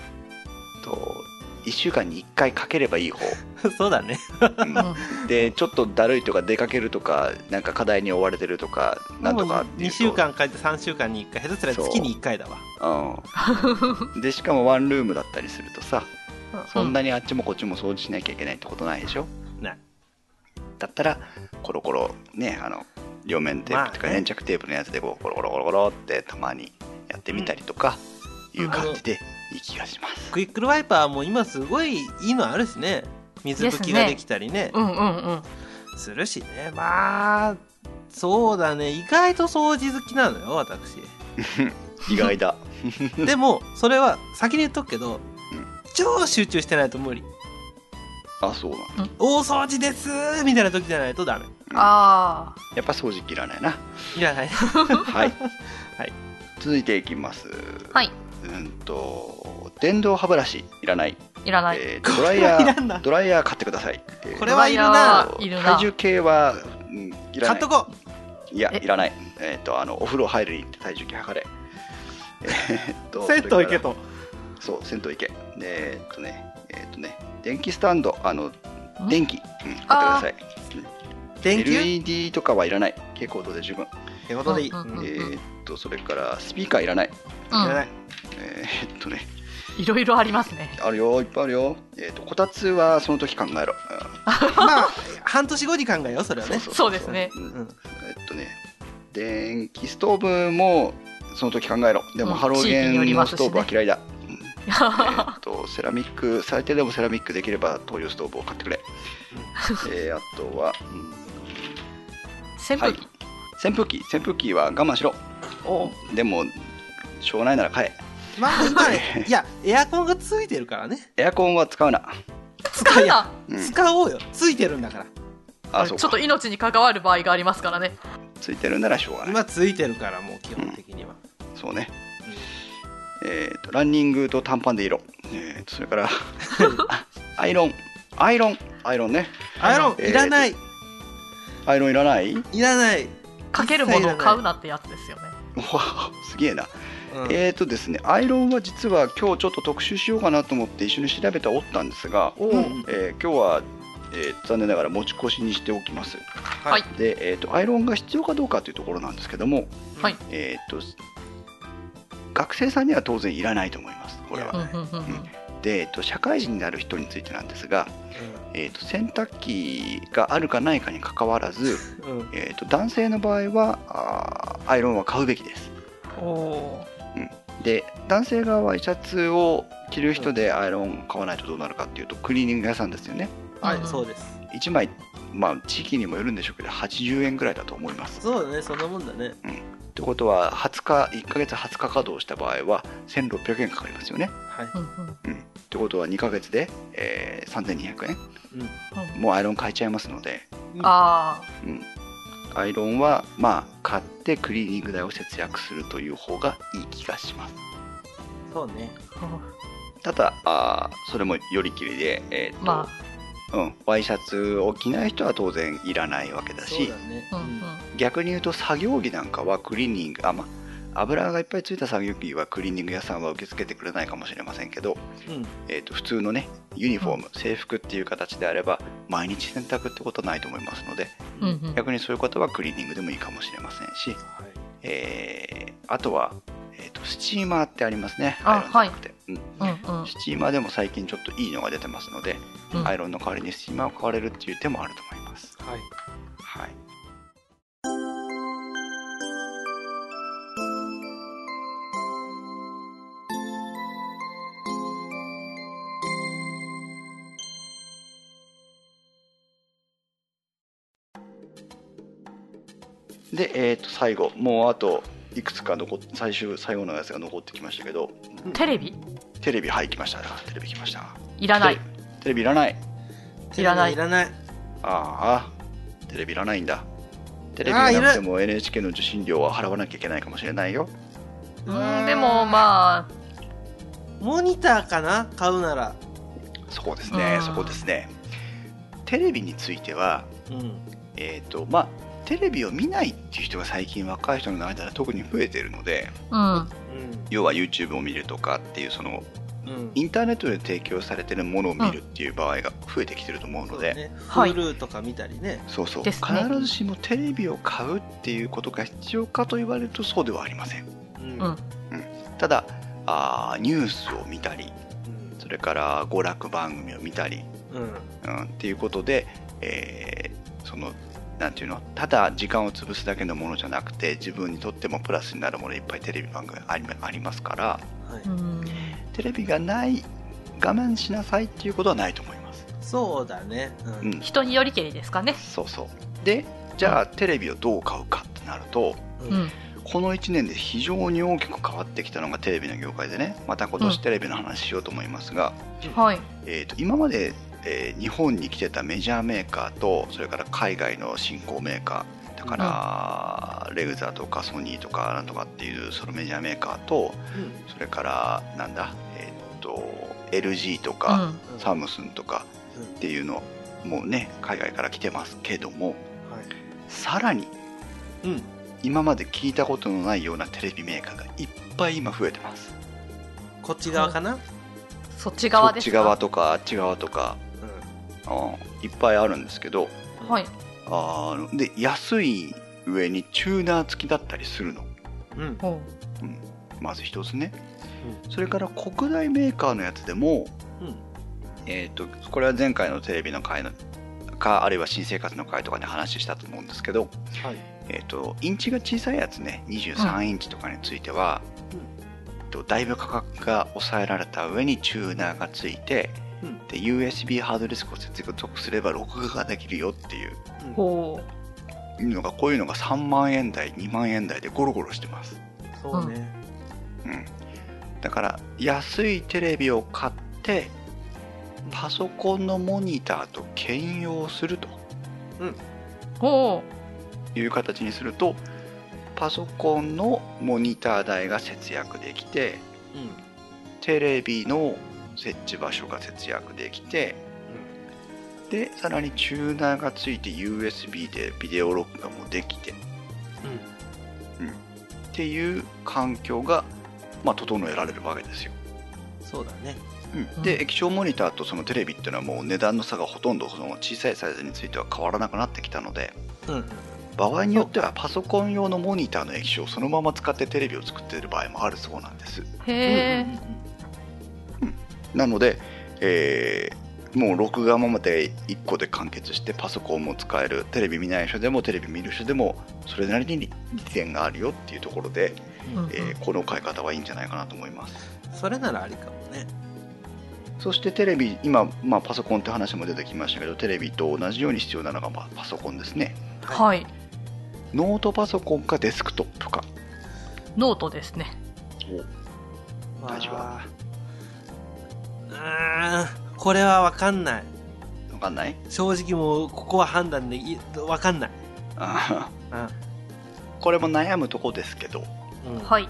1週間に1回かければいい方。 そうだね。 でちょっとだるいとか出かけるとか、なんか課題に追われてるとかなんとかっていうと 2週間かけて3週間に1回、下手すら月に1回だわ。 でしかもワンルームだったりするとさ、そんなにあっちもこっちも掃除しなきゃいけないってことないでしょ。だったらコロコロね、両面テープとか粘着テープのやつでこうコロコロコロコロってたまにやってみたりとかいう感じでいい気がします。 クイックルワイパーも今すごいいいのあるしね。水拭きができたりね。するしね。まあそうだね、意外と掃除好きなのよ私。 意外だ。 でもそれは先に言っとくけど、超集中してないと無理。 あ、そうなの。 大掃除ですみたいな時じゃないとダメ。 やっぱ掃除機いらないな。 いらない。 はい、はい、続いていきます。 はい。 電動歯ブラシいらない。 いらない。 ドライヤー買ってください。 これはいるな。 体重計は、いらない。 買っとこう。いや、いらない。お風呂入るに行って体重計測れ。 銭湯行けと。 そう、銭湯行け。電気スタンド、電気、買ってください。 電気 LED とかはいらない。蛍光灯で十分。 蛍光灯でいい。 それからスピーカーいらない。 いらない。 いろいろありますね。 あるよ、いっぱいあるよ。こたつはその時考えろ。 まあ半年後に考えよう、それはね。 そうですね。 電気ストーブもその時考えろ。でもハロゲンのストーブは嫌いだ。セラミック、最低でもセラミックできれば灯油ストーブを買ってくれ。あとは扇風機。 扇風機は我慢しろ。でもしょうがないなら買え。 まあ今いやエアコンがついてるからね。 エアコンは使うな。 使うな。 使おうよ。ついてるんだから。 ちょっと命に関わる場合がありますからね。 ついてるならしょうがない。 今ついてるからもう基本的には。 そうね。ランニングと短パンでいいろ。それからアイロンね。 アイロンいらない。 アイロンいらない？ いらない。 かけるものを買うなってやつですよね。 すげえな。ですね、アイロンは実は今日ちょっと特集しようかなと思って一緒に調べておったんですが、今日は残念ながら持ち越しにしておきます。 はい。 で、アイロンが必要かどうかというところなんですけども、 はい。 学生さんには当然いらないと思います、これは。 うんで、社会人になる人についてなんですが、洗濯機があるかないかにかかわらず、男性の場合はアイロンは買うべきです。で、男性側はワイシャツを着る人でアイロン買わないとどうなるかっていうと、クリーニング屋さんですよね。 はい、そうです。 1枚、まあ地域にもよるんでしょうけど、80円ぐらいだと思います。 そうだね、そんなもんだね。 ってことは1ヶ月20日稼働した場合は1600円かかりますよね。 はい。 ってことは2ヶ月で、3200円、もうアイロン買えちゃいますので、アイロンはまあ買ってクリーニング代を節約するという方がいい気がします。 そうね。 ただそれもよりきりで、ワイシャツを着ない人は当然いらないわけだし、逆に言うと作業着なんかはクリーニング油がいっぱいついた作業着はクリーニング屋さんは受け付けてくれないかもしれませんけど、普通のねユニフォーム、制服っていう形であれば毎日洗濯ってことはないと思いますので、逆にそういう方はクリーニングでもいいかもしれませんし、あとは、スチーマーってありますね。アイロンじゃなくて、スチーマーでも最近ちょっといいのが出てますので、アイロンの代わりにスチーマーを買われるっていう手もあると思います。はい、で、最後、もうあといくつか最後のやつが残ってきましたけど、 テレビ、 はい、来ました。テレビ来ました。 いらない。 テレビいらない。 いらない。 テレビいらないんだ。テレビがなくても NHK の受信料は払わなきゃいけないかもしれないよ。 でもまあモニターかな、買うなら。 そこですね。テレビについては、テレビを見ないっていう人が最近若い人の間で特に増えているので、要は YouTube を見るとかっていうインターネットで提供されているものを見るっていう場合が増えてきてると思うので、 Hulu とか見たりね。 必ずしもテレビを買うっていうことが必要かと言われるとそうではありません。ただニュースを見たり、それから娯楽番組を見たり、っていうことで、なんていうの、ただ時間を潰すだけのものじゃなくて自分にとってもプラスになるものいっぱいテレビ番組ありますから、テレビがない我慢しなさいっていうことはないと思います。 そうだね、 人によりけりですかね。 で、じゃあテレビをどう買うかってなると、この1年で非常に大きく変わってきたのがテレビの業界でね、また今年テレビの話しようと思いますが、今まで日本に来てたメジャーメーカーと、それから海外の新興メーカーだから、レグザとかソニーとかなんとかっていうそのメジャーメーカーと、それからLG とか、サムスンとかっていうのもね海外から来てますけども、さらに、今まで聞いたことのないようなテレビメーカーがいっぱい今増えてます。 こっち側かな、 そっち側ですか。 そっち側とかあっち側とか、いっぱいあるんですけど、で安い上にチューナー付きだったりするの、まず一つね、それから国内メーカーのやつでも、これは前回のテレビの回か、あるいは新生活の回とかで話したと思うんですけど、インチが小さいやつね、23インチとかについては、だいぶ価格が抑えられた上にチューナーがついて、で USB ハードディスクを接続すれば録画ができるよっていうのが、こういうのが3万円台2万円台でゴロゴロしてます。 そうね、 だから安いテレビを買ってパソコンのモニターと兼用すると、いう形にすると、パソコンのモニター代が節約できて、テレビの設置場所が節約できて、でさらにチューナーがついて USB でビデオ録画もできて、っていう環境が整えられるわけですよ。 そうだね。 で液晶モニターとそのテレビっていうのはもう値段の差がほとんどその小さいサイズについては変わらなくなってきたので、場合によってはパソコン用のモニターの液晶をそのまま使ってテレビを作っている場合もあるそうなんです。 へなので、もう録画まで1個で完結してパソコンも使える、テレビ見ない人でもテレビ見る人でもそれなりに利点があるよっていうところで、この買い方はいいんじゃないかなと思います。 それならありかもね。 そしてテレビ、今、パソコンって話も出てきましたけど、テレビと同じように必要なのがパソコンですね。 はい。 ノートパソコンかデスクトップか。 ノートですね。 大丈夫。 これは分かんない。 分かんない？ 正直もうここは判断で分かんない。 これも悩むとこですけど、 はい。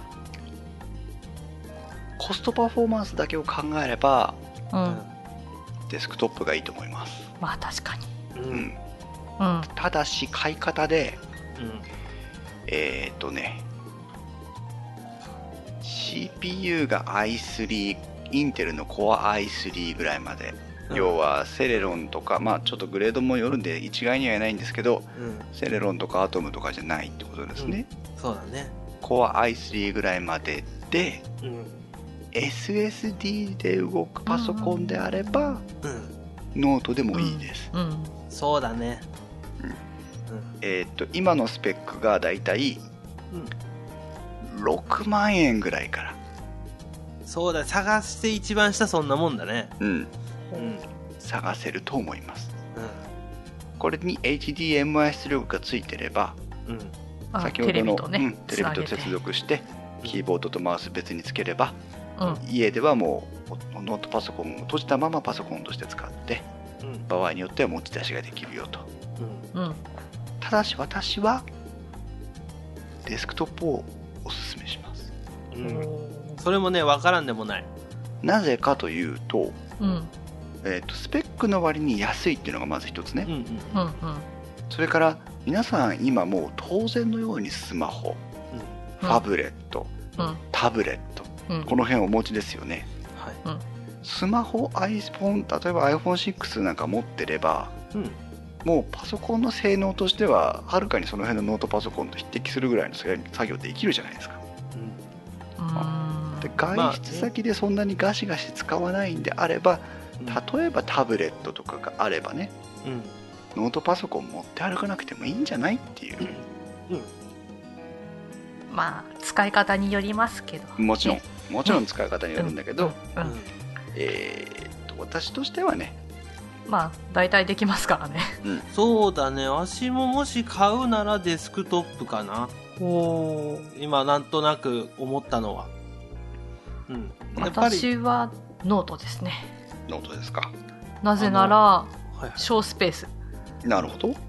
コストパフォーマンスだけを考えれば、デスクトップがいいと思います。 まあ確かに。 ただし買い方で、CPU が i3、インテルの Core i3 ぐらいまで、要はセレロンとか、ちょっとグレードもよるんで一概には言えないんですけど、セレロンとかアトムとかじゃないってことですね。 そうだね。 Core i3 ぐらいまでで、SSD で動くパソコンであれば、ノートでもいいです。 そうだね。 今のスペックがだいたい6万円ぐらいから。 そうだ、探して一番下そんなもんだね。 探せると思います。これに HDMI 出力がついてれば、先ほどのテレビと接続してキーボードとマウス別につければ、家ではもうノートパソコンを閉じたままパソコンとして使って、場合によっては持ち出しができるよと。ただし私はデスクトップをおすすめします。 それもね、分からんでもない。 なぜかというと、スペックの割に安いっていうのがまず一つね。それから皆さん今もう当然のようにスマホ、ファブレット、タブレット、この辺お持ちですよね。スマホ、iPhone、例えば iPhone6 なんか持ってれば、もうパソコンの性能としてははるかにその辺のノートパソコンと匹敵するぐらいの作業できるじゃないですか。で外出先でそんなにガシガシ使わないんであれば、例えばタブレットとかがあればね、ノートパソコン持って歩かなくてもいいんじゃないっていう。 まあ使い方によりますけど、 もちろん使い方によるんだけど、私としてはね、 大体できますからね。 そうだね。わしももし買うならデスクトップかな。今なんとなく思ったのは、 私はノートですね。 ノートですか。 なぜなら小スペース。 なるほど。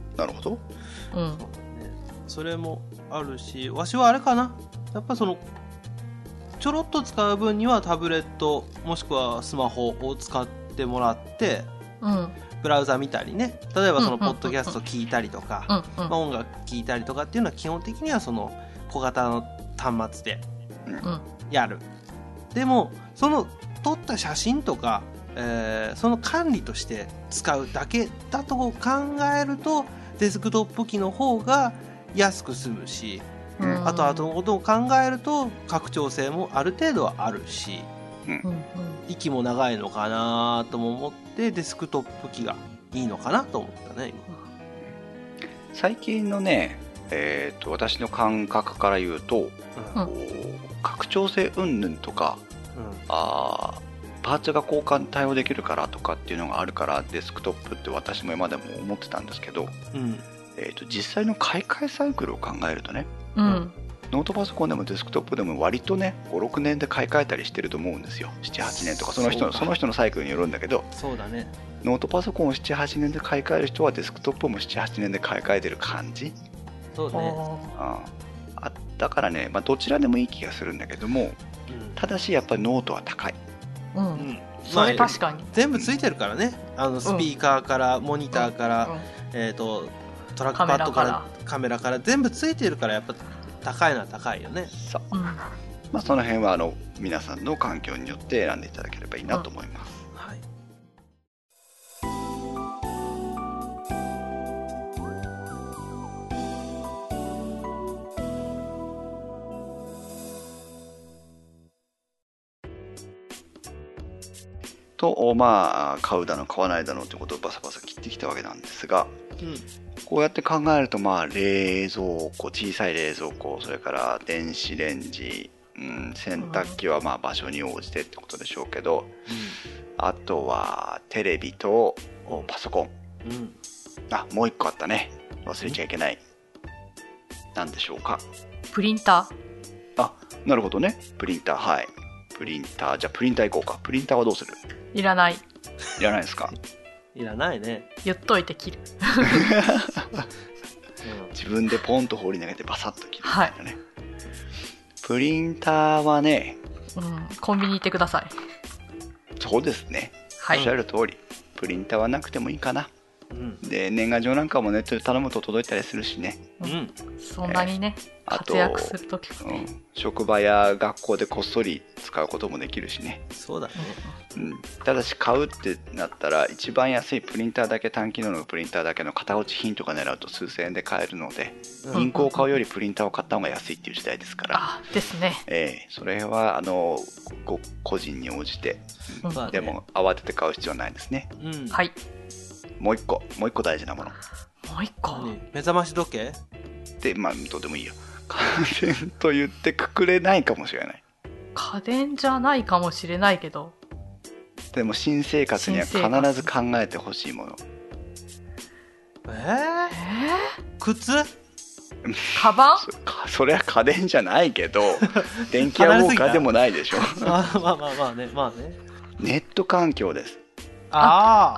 それもあるし、わしはあれかな、やっぱそのちょろっと使う分にはタブレットもしくはスマホを使ってもらって、ブラウザ見たりね、例えばそのポッドキャスト聞いたりとか、音楽聞いたりとかっていうのは基本的にはその小型の端末でやる。でもその撮った写真とか、その管理として使うだけだと考えるとデスクトップ機の方が安く済むし、あとのことを考えると拡張性もある程度はあるし、息も長いのかなとも思ってデスクトップ機がいいのかなと思ったね。 最近のね、私の感覚から言うと、拡張性云々とか、パーツが交換対応できるからとかっていうのがあるからデスクトップって私も今でも思ってたんですけど、実際の買い替えサイクルを考えるとね、ノートパソコンでもデスクトップでも割とね 5,6 年で買い替えたりしてると思うんですよ。 7,8 年とかその人のサイクルによるんだけど、 そうだね、 ノートパソコンを 7,8 年で買い替える人はデスクトップも 7,8 年で買い替えてる感じ。 そうね。 だからね、どちらでもいい気がするんだけども、ただしやっぱりノートは高い。 それ確かに全部ついてるからね、スピーカーからモニターから、トラックパッドからカメラから全部ついてるからやっぱ高いのは高いよね。 その辺は皆さんの環境によって選んでいただければいいなと思います。 はい。 と買うだの買わないだのってことをバサバサ切ってきたわけなんですが、こうやって考えると冷蔵庫、小さい冷蔵庫、それから電子レンジ、洗濯機は場所に応じてってことでしょうけど、あとはテレビとパソコン、もう一個あったね、忘れちゃいけない。何でしょうか。 プリンター。なるほどね、プリンター。はい、プリンター。じゃあプリンター行こうか。プリンターはどうする？ いらない。 いらないですか？ いらないね。 言っといて切る。 自分でポンと放り投げてバサッと切るみたいなね。プリンターはね、 コンビニ行ってください。 そうですね、おっしゃる通り、プリンターはなくてもいいかな。で、年賀状なんかもネットで頼むと届いたりするしね。 そんなにね、活躍するとき、 職場や学校でこっそり使うこともできるしね。 そうだね。 ただし買うってなったら一番安いプリンターだけ、単機能のプリンターだけの型落ち品とか狙うと数千円で買えるので、インクを買うよりプリンターを買った方が安いっていう時代ですから。 ですね。 それは個人に応じて、でも慌てて買う必要はないですね。 はい。 もう一個大事なもの。 もう一個。 目覚まし時計？ で、どうでもいいよ。家電と言ってくくれないかもしれない。 家電じゃないかもしれないけど。 でも新生活には必ず考えてほしいもの。 靴？ カバン？ それは家電じゃないけど、電気屋ウォーカーでもないでしょ。 まあね。 ネット環境です。 ネッ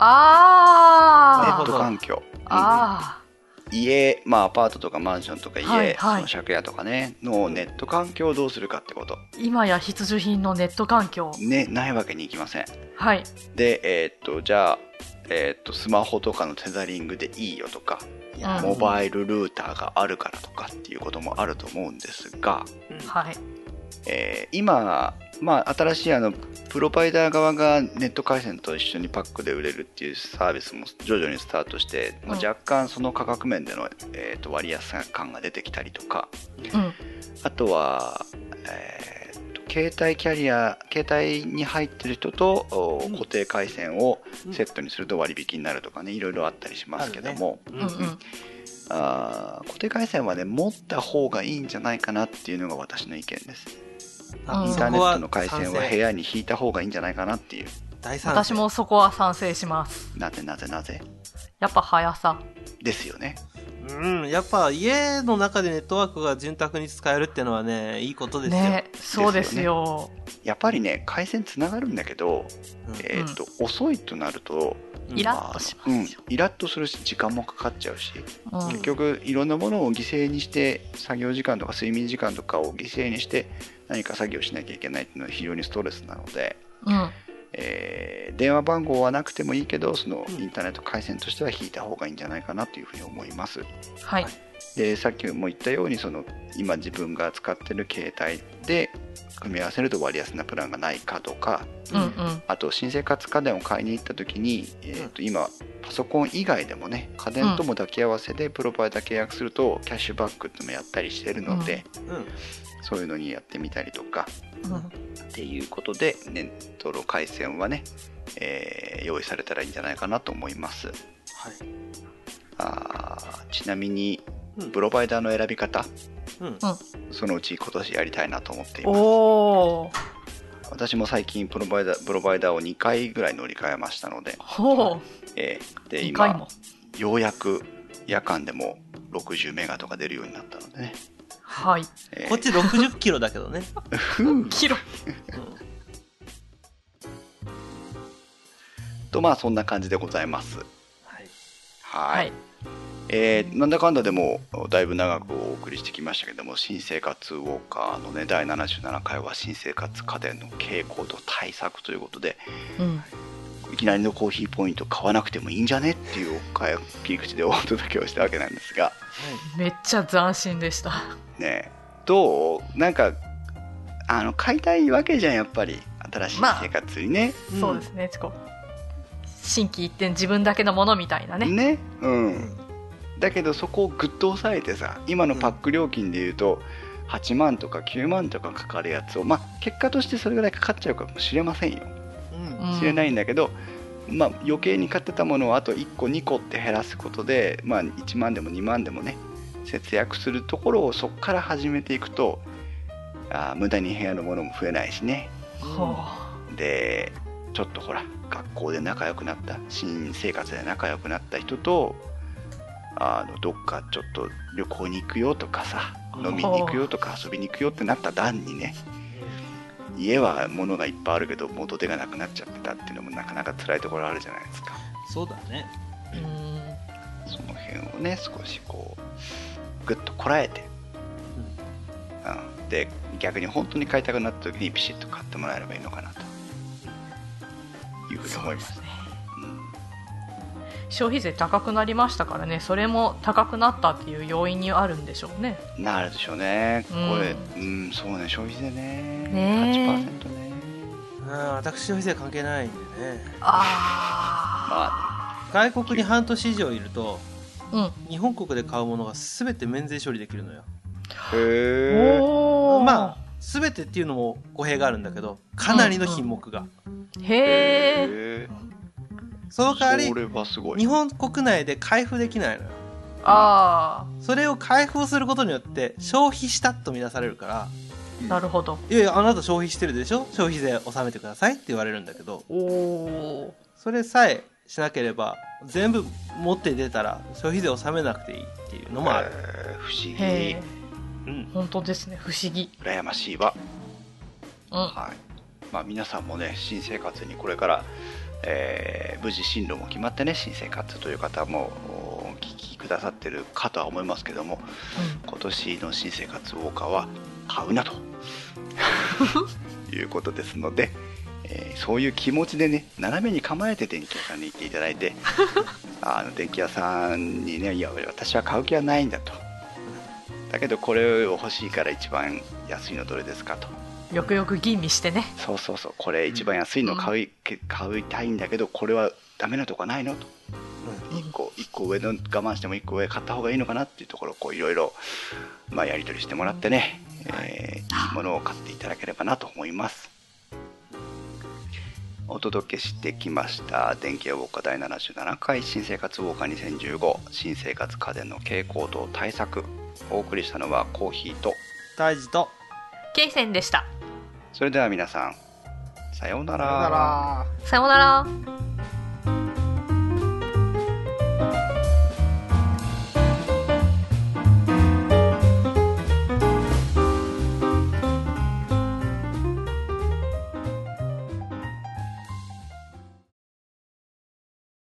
ト環境。家、アパートとかマンションとか家、その借家とかねのネット環境をどうするかってこと。 今や必需品のネット環境ね、ないわけにいきません。 はい。 で、じゃあ、スマホとかのテザリングでいいよとか、モバイルルーターがあるからとかっていうこともあると思うんですが、 はい。 今、新しいプロバイダー側がネット回線と一緒にパックで売れるっていうサービスも徐々にスタートして、若干その価格面での、割安感が出てきたりとか、あとは、携帯に入ってる人と固定回線をセットにすると割引になるとかね、いろいろあったりしますけども、固定回線はね、持った方がいいんじゃないかなっていうのが私の意見です。インターネットの回線は部屋に引いた方がいいんじゃないかなっていう。 私もそこは賛成します。 なぜやっぱ速さですよね。 やっぱ家の中でネットワークが潤沢に使えるっていうのはね、いいことですよね。 そうですよ。 やっぱりね、回線つながるんだけど、遅いとなるとイラッとしますよ。 イラッとするし、時間もかかっちゃうし、結局いろんなものを犠牲にして、作業時間とか睡眠時間とかを犠牲にして何か作業しなきゃいけないっていうのは非常にストレスなので、電話番号はなくてもいいけど、そのインターネット回線としては引いた方がいいんじゃないかなというふうに思います。 はい。 で、さっきも言ったように、今自分が使ってる携帯で組み合わせると割安なプランがないかとか、あと新生活家電を買いに行った時に、今パソコン以外でもね、家電とも抱き合わせでプロバイダー契約するとキャッシュバックってもやったりしてるので、そういうのにやってみたりとか、っていうことでネットの回線はね、用意されたらいいんじゃないかなと思います。ちなみにプロバイダーの選び方、そのうち今年やりたいなと思っています。私も最近プロバイダーを2回ぐらい乗り換えましたので、で今ようやく夜間でも60メガとか出るようになったのでね。 はい。 こっち60キロだけどね。 キロ。 とそんな感じでございます。 はい。 なんだかんだでもだいぶ長くお送りしてきましたけども、新生活ウォーカーのね、第77回は新生活家電の傾向と対策ということで、いきなりのコーヒーポイント買わなくてもいいんじゃねっていう切り口でお届けをしたわけなんですが、 めっちゃ斬新でしたね。どう？なんか買いたいわけじゃん、やっぱり新しい生活にね、 そうですね、心機一転自分だけのものみたいなね。 だけどそこをぐっと抑えてさ、今のパック料金でいうと8万とか9万とかかかるやつを、結果としてそれぐらいかかっちゃうかもしれませんよ、知れないんだけど、余計に買ってたものをあと1個2個って減らすことで、1万でも2万でもね節約するところをそこから始めていくと、無駄に部屋のものも増えないしね、でちょっとほら学校で仲良くなった、新生活で仲良くなった人とどっかちょっと旅行に行くよとかさ、飲みに行くよとか遊びに行くよってなった段にね、家は物がいっぱいあるけど元手がなくなっちゃってたっていうのもなかなか辛いところあるじゃないですか。 そうだね。 その辺をね少しこうぐっとこらえて、で逆に本当に買いたくなった時にピシッと買ってもらえればいいのかなというふうに思いますね。 消費税高くなりましたからね、それも高くなったっていう要因にあるんでしょうね。 なるでしょうね、これ。そうね、消費税ね、8% ね。 私消費税関係ないんでね。外国に半年以上いると、日本国で買うものが全て免税処理できるのよ。全てっていうのも語弊があるんだけど、かなりの品目が。その代わり日本国内で開封できないのよ。それを開封することによって消費したと見なされるから。 なるほど。 いやいや、あなた消費してるでしょ、消費税納めてくださいって言われるんだけど、それさえしなければ全部持って出たら消費税納めなくていいっていうのもある。 不思議。 本当ですね、不思議。 羨ましいわ。皆さんもね、新生活にこれから無事進路も決まってね、新生活という方もお聞きくださってるかとは思いますけども、今年の新生活ウォーカーは買うなということですので、そういう気持ちでね、斜めに構えて電気屋さんに行っていただいて電気屋さんにね、いや私は買う気はないんだと、だけどこれを欲しいから一番安いのどれですかとよくよく吟味してね。 そうこれ一番安いの買いたいんだけど、これはダメなとこないのと、1個上の我慢しても1個上買った方がいいのかなっていうところをいろいろやり取りしてもらってね、いいものを買っていただければなと思います。お届けしてきました電気屋ウォーカー第77回新生活ウォーカー2015、新生活家電の傾向と対策。お送りしたのはコーヒーと大地とケイセンでした。 それでは皆さん、さようなら。 さようなら。